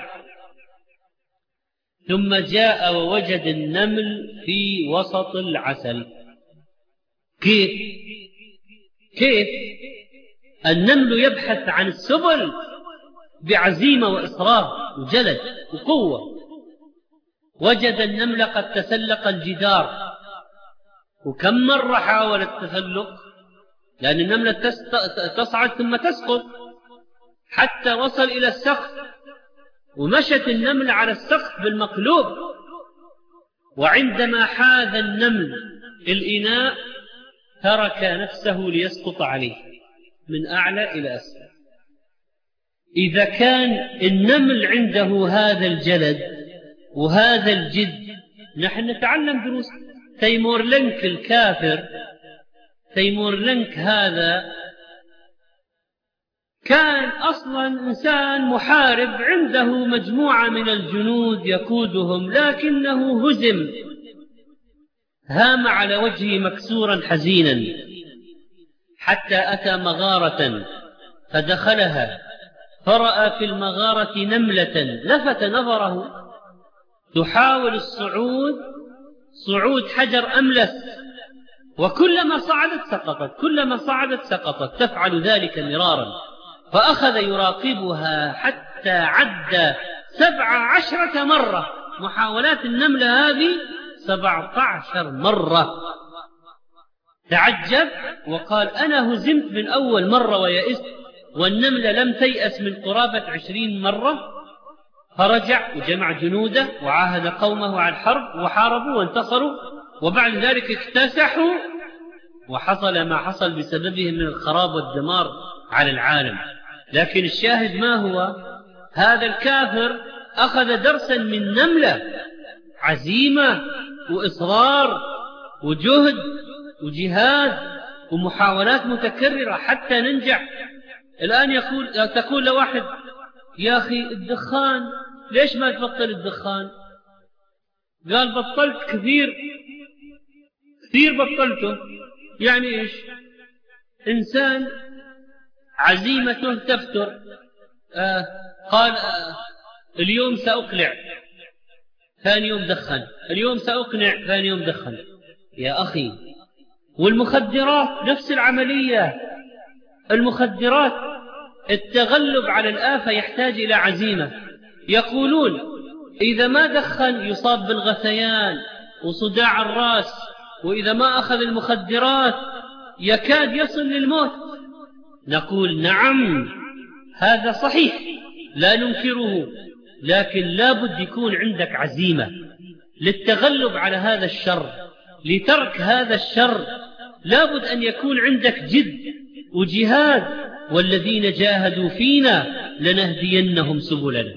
ثم جاء ووجد النمل في وسط العسل. كيف؟ كيف؟ النمل يبحث عن السبل بعزيمة وإصرار وجلد وقوة. وجد النمل قد تسلق الجدار، وكم مرة حاول التسلق، لأن النملة تصعد ثم تسقط حتى وصل إلى السقف، ومشت النمل على السقف بالمقلوب. وعندما حاذ النمل الإناء ترك نفسه ليسقط عليه من أعلى إلى أسفل. إذا كان النمل عنده هذا الجلد وهذا الجد، نحن نتعلم دروس. تيمور لنك الكافر، تيمور لنك هذا كان أصلا إنسان محارب، عنده مجموعة من الجنود يقودهم، لكنه هزم، هام على وجهه مكسورا حزينا، حتى أتى مغارة فدخلها، فرأى في المغارة نملة لفت نظره تحاول الصعود صعود حجر أملس، وكلما صعدت سقطت، كلما صعدت سقطت، تفعل ذلك مرارا. فأخذ يراقبها حتى عد سبع عشرة مرة، محاولات النملة هذه سبعة عشر مرة. تعجب وقال أنا هزمت من أول مرة ويئست، والنملة لم تيأس من قرابة عشرين مرة. فرجع وجمع جنوده وعاهد قومه على الحرب، وحاربوا وانتصروا، وبعد ذلك اكتسحوا، وحصل ما حصل بسببهم من الخراب والدمار على العالم. لكن الشاهد ما هو؟ هذا الكافر أخذ درسا من نملة، عزيمة وإصرار وجهد وجهاد ومحاولات متكررة حتى ننجح. الآن يقول تقول لواحد يا أخي الدخان ليش ما تبطل الدخان؟ قال بطلت كثير كثير بطلته. يعني إيش؟ إنسان عزيمته تفتر، آه قال آه اليوم سأقلع، ثاني يوم دخن، اليوم سأقنع، ثاني يوم دخن. يا أخي، والمخدرات نفس العملية. المخدرات التغلب على الآفة يحتاج إلى عزيمة. يقولون إذا ما دخن يصاب بالغثيان وصداع الرأس، وإذا ما أخذ المخدرات يكاد يصل للموت. نقول نعم، هذا صحيح لا ننكره، لكن لابد يكون عندك عزيمة للتغلب على هذا الشر، لترك هذا الشر. لابد أن يكون عندك جد وجهاد، والذين جاهدوا فينا لنهدينهم سبلنا.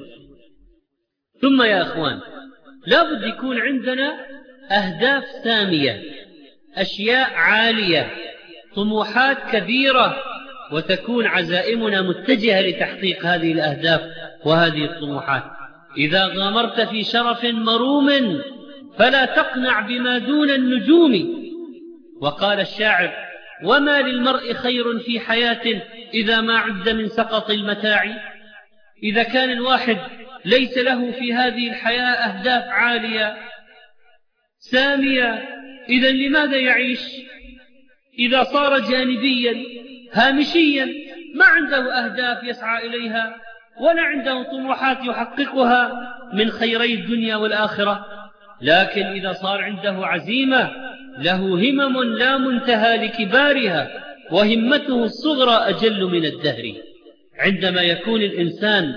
ثم يا أخوان، لابد يكون عندنا أهداف سامية، أشياء عالية، طموحات كبيرة، وتكون عزائمنا متجهة لتحقيق هذه الأهداف وهذه الطموحات. إذا غامرت في شرف مروم فلا تقنع بما دون النجوم. وقال الشاعر وما للمرء خير في حياة إذا ما عد من سقط المتاع. إذا كان الواحد ليس له في هذه الحياة أهداف عالية سامية، إذن لماذا يعيش؟ إذا صار جانبيا هامشيا ما عنده أهداف يسعى إليها، ولا عنده طموحات يحققها من خيري الدنيا والآخرة. لكن إذا صار عنده عزيمة، له همم لا منتهى لكبارها، وهمته الصغرى أجل من الدهر. عندما يكون الإنسان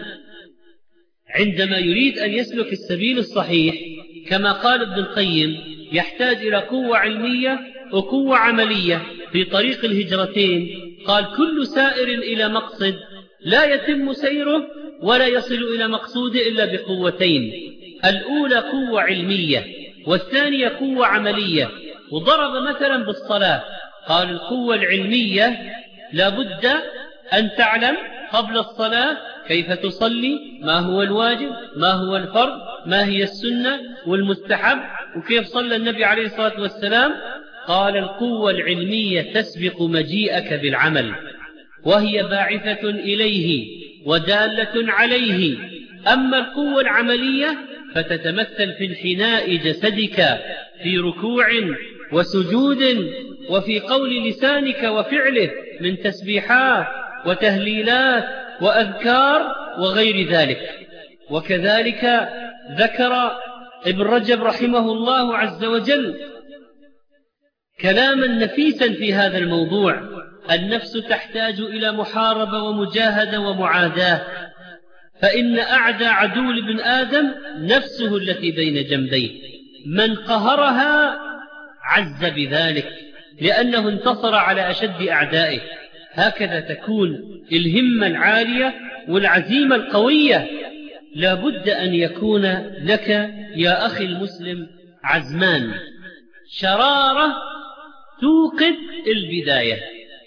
عندما يريد أن يسلك السبيل الصحيح، كما قال ابن القيم، يحتاج إلى قوة علمية وقوة عملية في طريق الهجرتين. قال كل سائر إلى مقصد لا يتم سيره ولا يصل إلى مقصوده إلا بقوتين، الأولى قوة علمية والثانية قوة عملية. وضرب مثلا بالصلاة، قال القوة العلمية لابد أن تعلم قبل الصلاة كيف تصلي، ما هو الواجب، ما هو الفرض، ما هي السنة والمستحب، وكيف صلى النبي عليه الصلاة والسلام. قال القوة العلمية تسبق مجيئك بالعمل، وهي باعثة إليه ودالة عليه. أما القوة العملية فتتمثل في انحناء جسدك في ركوع وسجود، وفي قول لسانك وفعله من تسبيحات وتهليلات وأذكار وغير ذلك. وكذلك ذكر ابن رجب رحمه الله عز وجل كلاما نفيسا في هذا الموضوع: النفس تحتاج إلى محاربة ومجاهدة ومعاداة، فإن أعدى عدو لابن آدم نفسه التي بين جنبيه، من قهرها عز بذلك لأنه انتصر على أشد أعدائه. هكذا تكون الهمة العالية والعزيمة القوية. لا بد أن يكون لك يا أخي المسلم عزمان: شرارة توقد البداية،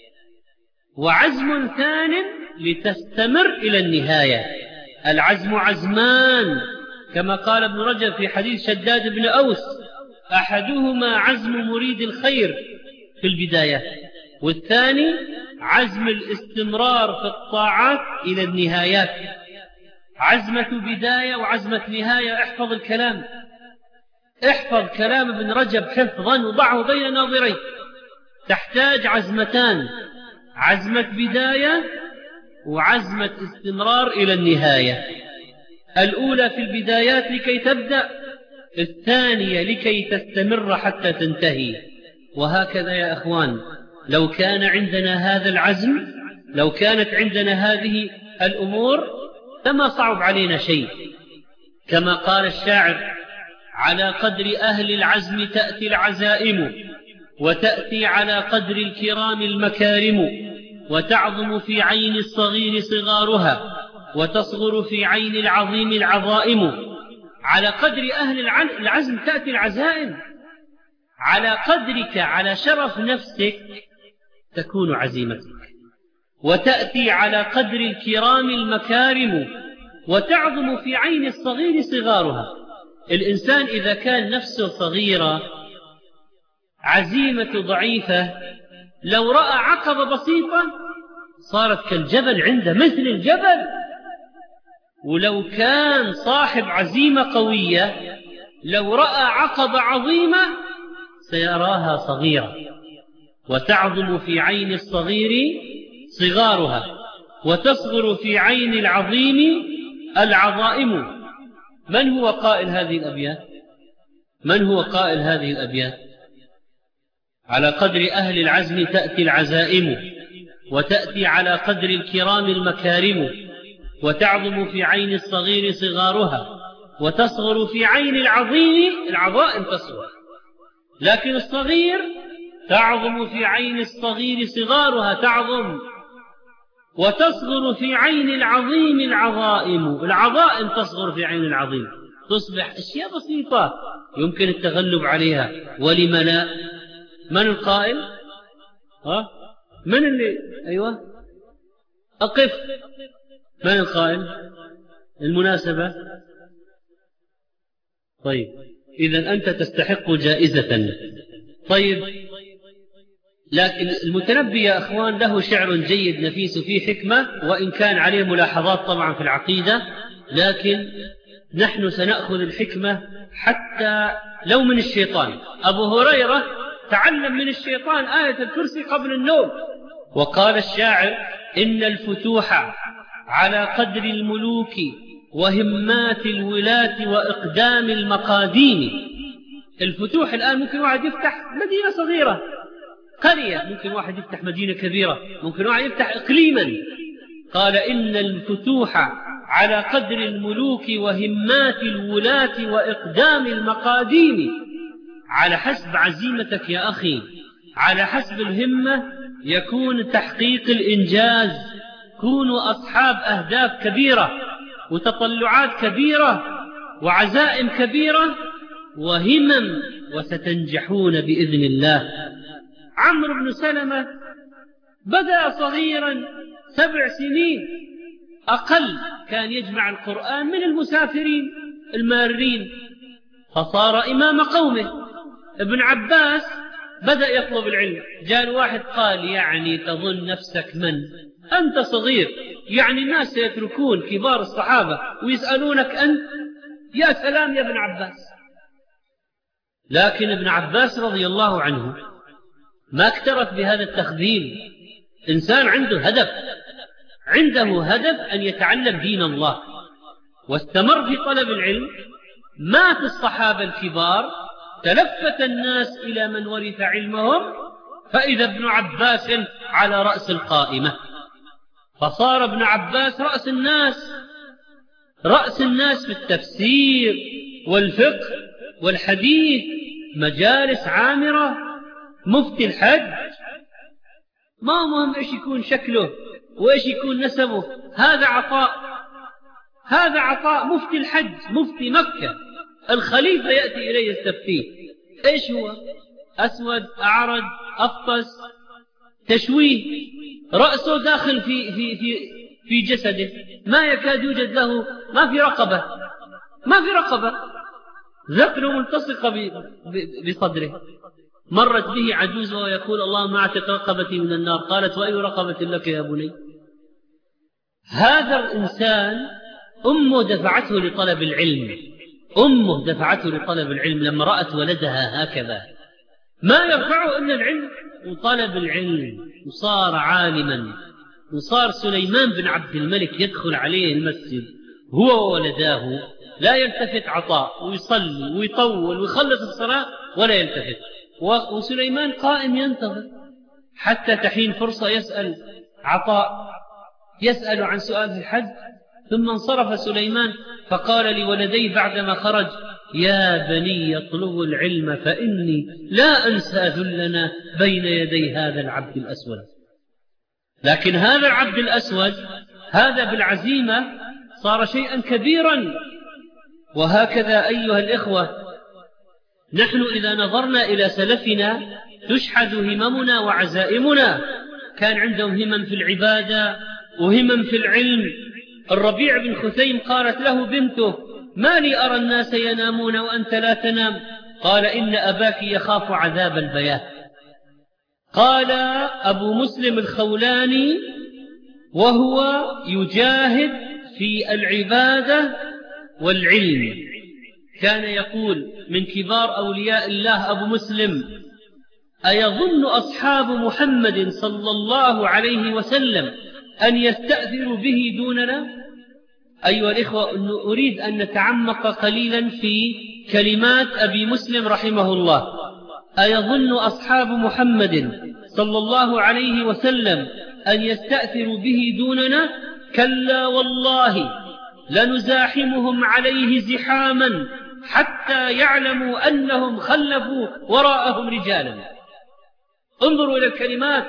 وعزم ثان لتستمر إلى النهاية. العزم عزمان كما قال ابن رجب في حديث شداد بن أوس: أحدهما عزم مريد الخير في البداية، والثاني عزم الاستمرار في الطاعات إلى النهايات. عزمة بداية وعزمة نهاية. احفظ الكلام، احفظ كلام ابن رجب حفظا وضعه بين ناظريك. تحتاج عزمتان: عزمة بداية وعزمة استمرار إلى النهاية. الأولى في البدايات لكي تبدأ، الثانية لكي تستمر حتى تنتهي. وهكذا يا أخوان، لو كان عندنا هذا العزم، لو كانت عندنا هذه الأمور فما صعب علينا شيء. كما قال الشاعر: على قدر أهل العزم تأتي العزائم، وتأتي على قدر الكرام المكارم، وتعظم في عين الصغير صغارها، وتصغر في عين العظيم العظائم. على قدر أهل العزم تأتي العزائم، على قدرك، على شرف نفسك تكون عزيمتك. وتأتي على قدر الكرام المكارم، وتعظم في عين الصغير صغارها. الإنسان إذا كان نفسه صغيرة، عزيمة ضعيفة، لو رأى عقبة بسيطة صارت كالجبل عنده، مثل الجبل. ولو كان صاحب عزيمة قوية، لو رأى عقبة عظيمة سيراها صغيرة. وتعظم في عين الصغير صغارها، وتصغر في عين العظيم العظائم. من هو قائل هذه الأبيات؟ من هو قائل هذه الأبيات؟ على قدر أهل العزم تأتي العزائم، وتأتي على قدر الكرام المكارم، وتعظم في عين الصغير صغارها، وتصغر في عين العظيم العظائم تصغر. لكن الصغير تعظم في عين الصغير صغارها، تعظم. وتصغر في عين العظيم العظائم، العظائم تصغر في عين العظيم، تصبح أشياء بسيطة يمكن التغلب عليها. ولم لا؟ من القائل؟ ها؟ من اللي أيوة أقف؟ من القائل؟ المناسبة؟ طيب إذن أنت تستحق جائزة. طيب، لكن المتنبي يا أخوان له شعر جيد نفيس فيه حكمة، وإن كان عليه ملاحظات طبعا في العقيدة، لكن نحن سنأخذ الحكمة حتى لو من الشيطان. أبو هريرة تعلم من الشيطان آية الكرسي قبل النوم. وقال الشاعر: إن الفتوح على قدر الملوك وهمات الولاة وإقدام المقاديم. الفتوح الآن ممكن واحد يفتح مدينة صغيرة، قرية، ممكن واحد يفتح مدينة كبيرة، ممكن واحد يفتح إقليما. قال: إن الفتوح على قدر الملوك وهمات الولاة وإقدام المقاديم. على حسب عزيمتك يا أخي، على حسب الهمة يكون تحقيق الإنجاز. كونوا أصحاب أهداف كبيرة وتطلعات كبيرة وعزائم كبيرة وهمم، وستنجحون بإذن الله. عمرو بن سلمة بدأ صغيرا، سبع سنين أقل، كان يجمع القرآن من المسافرين المارين، فصار إمام قومه. ابن عباس بدأ يطلب العلم، جاء واحد قال: يعني تظن نفسك من؟ أنت صغير، يعني الناس سيتركون كبار الصحابة ويسألونك أنت؟ يا سلام يا ابن عباس. لكن ابن عباس رضي الله عنه ما اكترث بهذا التخذيل. إنسان عنده هدف، عنده هدف أن يتعلم دين الله، واستمر في طلب العلم. مات الصحابة الكبار، تلفت الناس إلى من ورث علمهم، فإذا ابن عباس على رأس القائمة، فصار ابن عباس رأس الناس، رأس الناس في التفسير والفقه والحديث، مجالس عامرة، مفتي الحج. ما مهم إيش يكون شكله وإيش يكون نسبه، هذا عطاء، هذا عطاء. مفتي الحج، مفتي مكة، الخليفة يأتي إليه يستفتيه. إيش هو؟ أسود، أعرج، أفطس، تشويه، رأسه داخل في, في, في, في جسده، ما يكاد يوجد له، ما في رقبة، ما في رقبة، ذقنه ملتصقة بصدره. مرت به عجوز ويقول اللهم اعتق رقبتي من النار، قالت وأي رقبة لك يا بني؟ هذا الإنسان أمه دفعته لطلب العلم، أمه دفعته لطلب العلم لما رأت ولدها هكذا، ما يرفعه إلا العلم وطلب العلم، وصار عالما. وصار سليمان بن عبد الملك يدخل عليه المسجد هو وولداه، لا يلتفت عطاء، ويصلي ويطول ويخلص الصلاة ولا يلتفت، وسليمان قائم ينتظر حتى تحين فرصة يسأل عطاء، يسأل عن سؤال الحج. ثم انصرف سليمان فقال لولديه بعدما خرج يا بني اطلبوا العلم فإني لا أنسى ذلنا بين يدي هذا العبد الأسود. لكن هذا العبد الأسود هذا بالعزيمة صار شيئا كبيرا. وهكذا أيها الإخوة، نحن إذا نظرنا إلى سلفنا تشحذ هممنا وعزائمنا. كان عندهم همم في العبادة وهمم في العلم. الربيع بن خثيم قالت له بنته ما لي أرى الناس ينامون وأنت لا تنام؟ قال إن أباك يخاف عذاب البيات. قال أبو مسلم الخولاني وهو يجاهد في العبادة والعلم كان يقول من كبار أولياء الله أبو مسلم: أيظن أصحاب محمد صلى الله عليه وسلم أن يستأثروا به دوننا؟ أيها الإخوة، أريد أن نتعمق قليلا في كلمات أبي مسلم رحمه الله. أيظن أصحاب محمد صلى الله عليه وسلم أن يستأثروا به دوننا؟ كلا والله لنزاحمهم عليه زحاما حتى يعلموا أنهم خلفوا وراءهم رجالا. انظروا إلى الكلمات،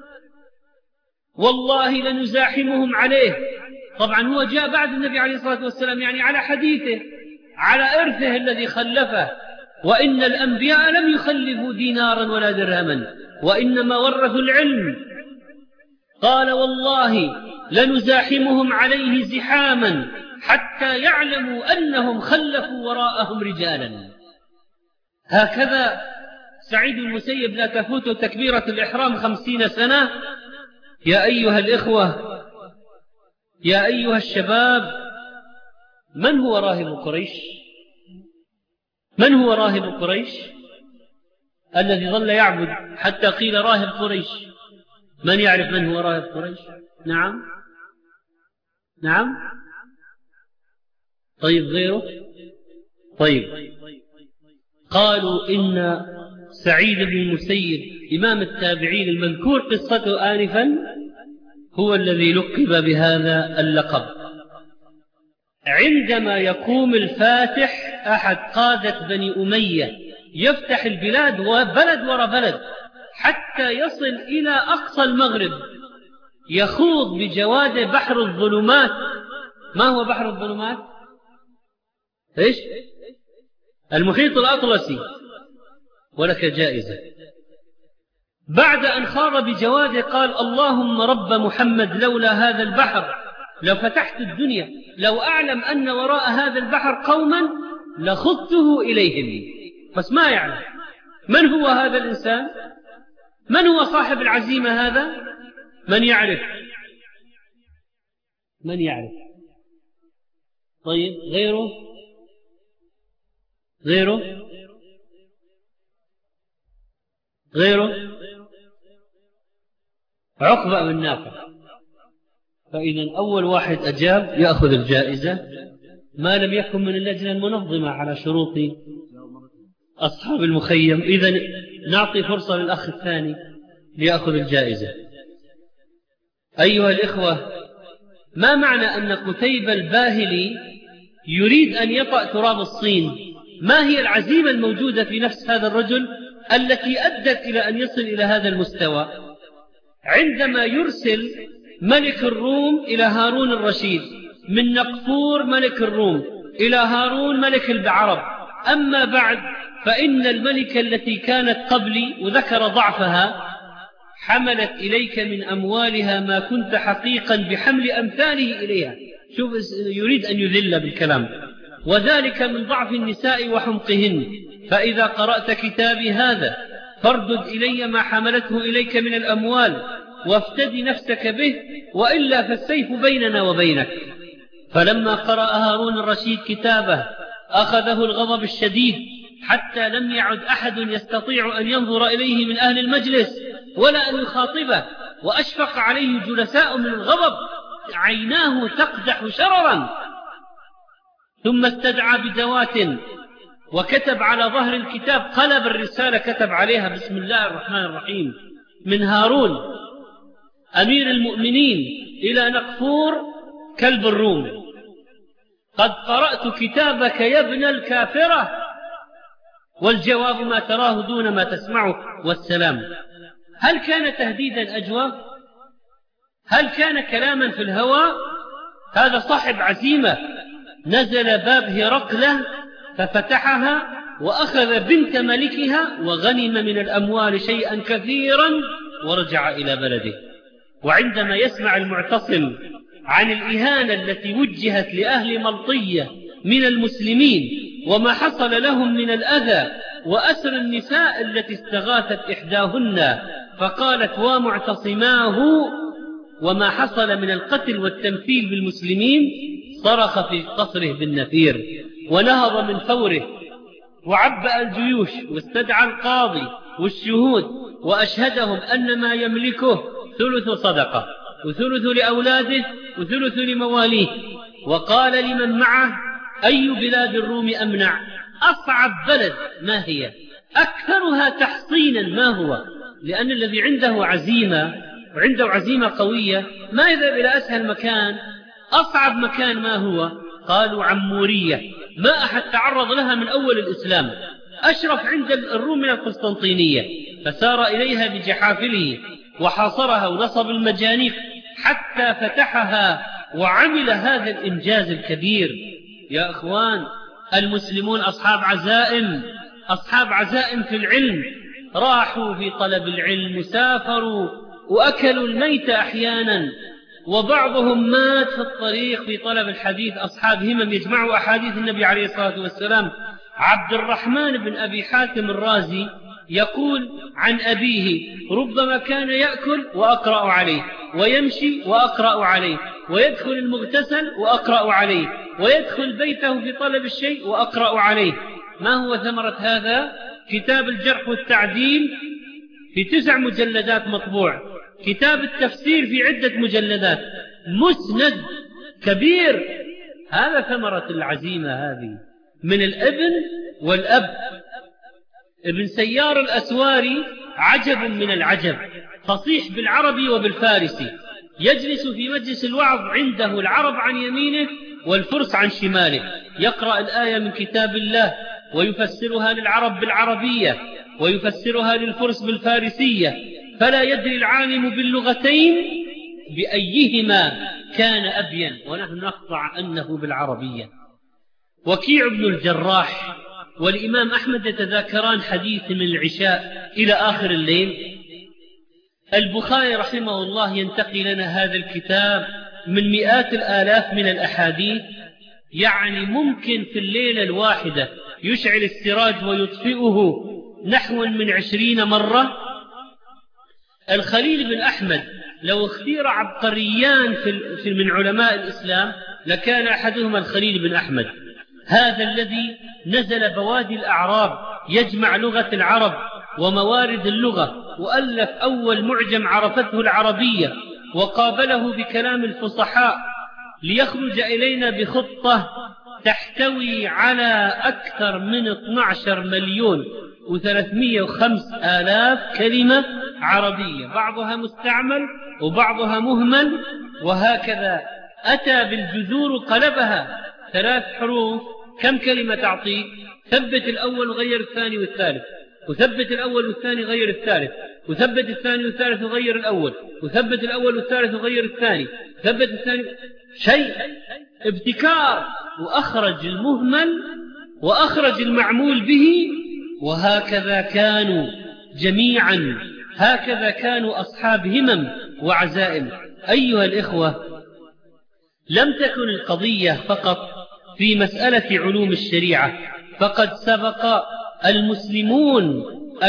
والله لنزاحمهم عليه. طبعا هو جاء بعد النبي عليه الصلاة والسلام، يعني على حديثه، على إرثه الذي خلفه. وإن الأنبياء لم يخلفوا دينارا ولا درهما، وإنما ورثوا العلم. قال والله لنزاحمهم عليه زحاما حتى يعلموا أنهم خلفوا وراءهم رجالا. هكذا سعيد المسيب لا تفوت تكبيرة الإحرام خمسين سنة. يا أيها الإخوة، يا أيها الشباب، من هو راهب قريش؟ من هو راهب قريش الذي ظل يعبد حتى قيل راهب قريش؟ من يعرف من هو راهب قريش؟ نعم نعم طيب غيره؟ طيب قالوا إن سعيد بن المسيب إمام التابعين المذكور قصته آنفا هو الذي لقب بهذا اللقب. عندما يقوم الفاتح أحد قادة بني أمية يفتح البلاد وبلد وراء بلد حتى يصل إلى أقصى المغرب، يخوض بجواده بحر الظلمات. ما هو بحر الظلمات؟ إيش؟ المحيط الأطلسي، ولك جائزة. بعد أن خاض بجواده قال اللهم رب محمد لولا هذا البحر لو فتحت الدنيا، لو أعلم أن وراء هذا البحر قوما لخضته إليهم. بس ما يعلم من هو هذا الإنسان، من هو صاحب العزيمة هذا، من يعرف؟ من يعرف؟ طيب غيره؟ غيره؟ غيره؟ عقبة بن نافع. فإذا أول واحد أجاب يأخذ الجائزة ما لم يكن من اللجنة المنظمة على شروط أصحاب المخيم. إذا نعطي فرصة للأخ الثاني ليأخذ الجائزة. أيها الإخوة، ما معنى أن قتيبة الباهلي يريد أن يطأ تراب الصين؟ ما هي العزيمة الموجودة في نفس هذا الرجل التي أدت إلى أن يصل إلى هذا المستوى؟ عندما يرسل ملك الروم إلى هارون الرشيد، من نقفور ملك الروم إلى هارون ملك العرب. أما بعد فإن الملكة التي كانت قبلي وذكر ضعفها حملت إليك من أموالها ما كنت حقيقا بحمل أمثاله إليها. شوف، يريد أن يذل بالكلام. وذلك من ضعف النساء وحمقهن. فإذا قرأت كتابي هذا فاردد إلي ما حملته إليك من الأموال وافتدي نفسك به، وإلا فالسيف بيننا وبينك. فلما قرأ هارون الرشيد كتابه أخذه الغضب الشديد حتى لم يعد أحد يستطيع أن ينظر إليه من أهل المجلس ولا أن يخاطبه، وأشفق عليه جلساء من الغضب، عيناه تقدح شررا. ثم استدعى بدوات وكتب على ظهر الكتاب، قلب الرسالة كتب عليها بسم الله الرحمن الرحيم من هارون أمير المؤمنين إلى نقفور كلب الروم: قد قرأت كتابك يا ابن الكافرة، والجواب ما تراه دون ما تسمعه، والسلام. هل كان تهديدا أجوى؟ هل كان كلاما في الهوى؟ هذا صاحب عزيمة. نزل باب هرقلة ففتحها وأخذ بنت ملكها وغنم من الأموال شيئا كثيرا ورجع إلى بلده. وعندما يسمع المعتصم عن الإهانة التي وجهت لأهل ملطية من المسلمين وما حصل لهم من الأذى وأسر النساء التي استغاثت إحداهن فقالت ومعتصماه وما حصل من القتل والتمثيل بالمسلمين، صرخ في قصره بالنفير ونهض من فوره وعبأ الجيوش واستدعى القاضي والشهود وأشهدهم أن ما يملكه ثلث صدقة وثلث لأولاده وثلث لمواليه. وقال لمن معه: أي بلاد الروم أمنع؟ أصعب بلد ما هي؟ أكثرها تحصينا ما هو؟ لأن الذي عنده عزيمة وعنده عزيمة قوية ما يذهب إلى أسهل مكان. أصعب مكان ما هو؟ قالوا عمورية، ما أحد تعرض لها من أول الإسلام، أشرف عند الروم من القسطنطينية، فسار إليها بجحافله وحاصرها ونصب المجانيق حتى فتحها وعمل هذا الإنجاز الكبير. يا أخوان، المسلمون أصحاب عزائم، أصحاب عزائم في العلم، راحوا في طلب العلم، سافروا وأكلوا الميت أحيانا، وبعضهم مات في الطريق في طلب الحديث. أصحاب همم يجمعوا أحاديث النبي عليه الصلاة والسلام. عبد الرحمن بن أبي حاتم الرازي يقول عن أبيه: ربما كان يأكل وأقرأ عليه، ويمشي وأقرأ عليه، ويدخل المغتسل وأقرأ عليه، ويدخل بيته في طلب الشيء وأقرأ عليه. ما هو ثمرة هذا؟ كتاب الجرح والتعديل في تسع مجلدات مطبوع، كتاب التفسير في عدة مجلدات، مسند كبير. هذا ثمرة العزيمة هذه من الابن والأب. ابن سيار الأسواري عجب من العجب، فصيح بالعربي وبالفارسي، يجلس في مجلس الوعظ عنده العرب عن يمينه والفرس عن شماله، يقرأ الآية من كتاب الله ويفسرها للعرب بالعربية ويفسرها للفرس بالفارسية، فلا يدري العالم باللغتين بأيهما كان أبين، ونحن نقطع أنه بالعربية. وكيع بن الجراح والإمام أحمد يتذاكران حديث من العشاء إلى آخر الليل. البخاري رحمه الله ينتقي لنا هذا الكتاب من مئات الآلاف من الأحاديث، يعني ممكن في الليلة الواحدة يشعل السراج ويطفئه نحو من عشرين مرة. الخليل بن أحمد لو اختير عبقريان في من علماء الإسلام لكان أحدهما الخليل بن أحمد، هذا الذي نزل بوادي الأعراب يجمع لغة العرب وموارد اللغة، وألف أول معجم عرفته العربية، وقابله بكلام الفصحاء ليخرج إلينا بخطة تحتوي على أكثر من اثني عشر مليون وثلاثمائة وخمسة آلاف كلمة عربية، بعضها مستعمل وبعضها مهمل، وهكذا أتى بالجذور قلبها ثلاث حروف. كم كلمة تعطي؟ ثبت الأول وغير الثاني والثالث، وثبت الأول والثاني غير الثالث، وثبت الثاني والثالث وغير الأول، وثبت الأول والثالث وغير الثاني، ثبت الثاني. شيء ابتكار، وأخرج المهمل وأخرج المعمول به. وهكذا كانوا جميعا، هكذا كانوا أصحاب همم وعزائم. أيها الإخوة، لم تكن القضية فقط في مسألة علوم الشريعة، فقد سبق المسلمون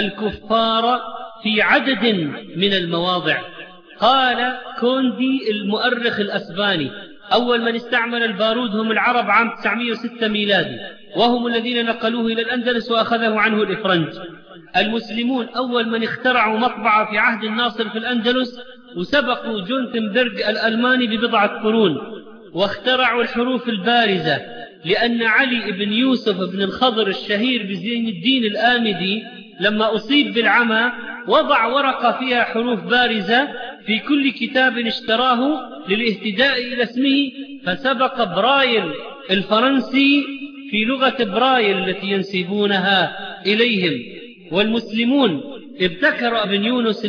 الكفار في عدد من المواضع. قال كوندي المؤرخ الأسباني: أول من استعمل البارود هم العرب عام تسعمائة وستة ميلادي، وهم الذين نقلوه إلى الأندلس وأخذه عنه الإفرنج. المسلمون أول من اخترعوا مطبعة في عهد الناصر في الأندلس، وسبقوا جونتنبرغ الألماني ببضعة قرون، واخترعوا الحروف البارزة، لأن علي بن يوسف بن الخضر الشهير بزين الدين الآمدي لما أصيب بالعمى وضع ورقة فيها حروف بارزة في كل كتاب اشتراه للاهتداء إلى اسمه، فسبق برايل الفرنسي في لغة برايل التي ينسبونها إليهم. والمسلمون ابتكر ابن يونس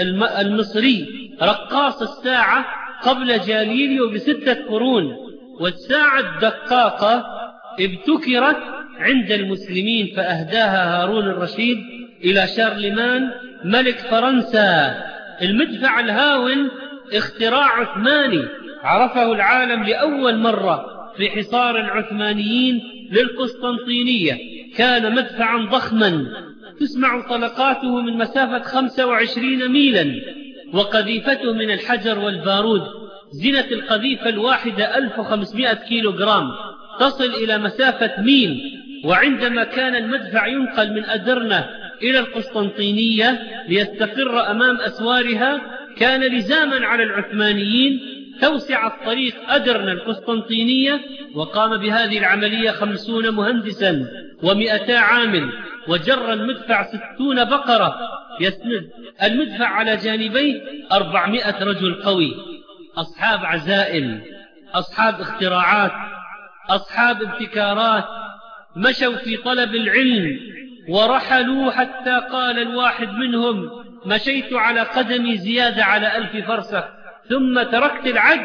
المصري رقاص الساعة قبل جاليليو بستة قرون، والساعة الدقاقة ابتكرت عند المسلمين فأهداها هارون الرشيد إلى شارلمان ملك فرنسا. المدفع الهاون اختراع عثماني عرفه العالم لأول مرة في حصار العثمانيين للقسطنطينية. كان مدفعا ضخما تسمع طلقاته من مسافة خمسة وعشرين ميلا، وقذيفته من الحجر والبارود زنة القذيفة الواحدة ألف وخمسمائة كيلو جرام، تصل إلى مسافة ميل. وعندما كان المدفع ينقل من أدرنة إلى القسطنطينية ليستقر أمام أسوارها، كان لزاما على العثمانيين توسع الطريق أدرنة القسطنطينية، وقام بهذه العملية خمسون مهندسا ومئتا عامل، وجر المدفع ستون بقرة يسند المدفع على جانبيه أربعمائة رجل قوي، أصحاب عزائم، أصحاب اختراعات، أصحاب ابتكارات، مشوا في طلب العلم ورحلوا حتى قال الواحد منهم: مشيت على قدمي زيادة على ألف فرسخ ثم تركت العد.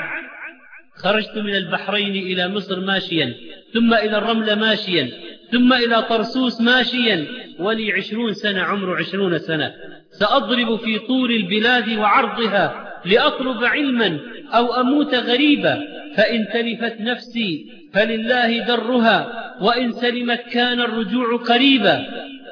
خرجت من البحرين إلى مصر ماشيا، ثم إلى الرملة ماشيا، ثم إلى طرسوس ماشيا، ولي عشرون سنة، عمر عشرون سنة، سأضرب في طول البلاد وعرضها لأطلب علما أو أموت غريبا، فإن تلفت نفسي فلله درها، وإن سلمت كان الرجوع قريبا.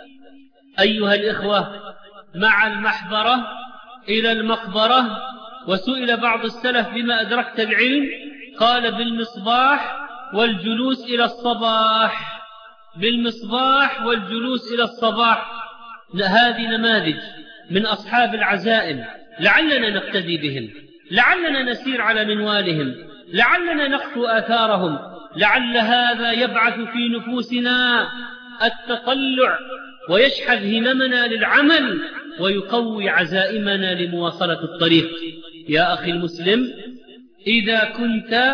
أيها الإخوة، مع المحبرة إلى المقبرة. وسئل بعض السلف: بما أدركت العلم؟ قال: بالمصباح والجلوس إلى الصباح. بالمصباح والجلوس إلى الصباح. هذه نماذج من أصحاب العزائم، لعلنا نقتدي بهم، لعلنا نسير على منوالهم، لعلنا نقفو آثارهم، لعل هذا يبعث في نفوسنا التطلع ويشحذ هممنا للعمل ويقوي عزائمنا لمواصلة الطريق. يا أخي المسلم، إذا كنت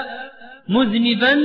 مذنبا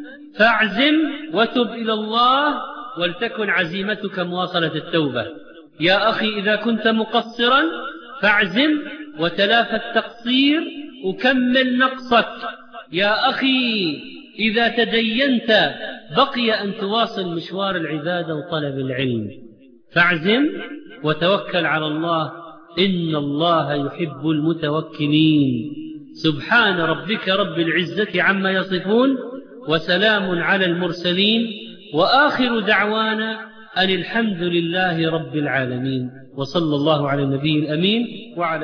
فاعزم وتب إلى الله، ولتكن عزيمتك مواصلة التوبة. يا أخي إذا كنت مقصرا فاعزم وتلافى التقصير وكمل نقصك. يا أخي إذا تدينت بقي أن تواصل مشوار العبادة وطلب العلم، فاعزم وتوكل على الله، إن الله يحب المتوكلين. سبحان ربك رب العزة عما يصفون، وسلام على المرسلين، وآخر دعوانا أن الحمد لله رب العالمين، وصلى الله على النبي الأمين وعلى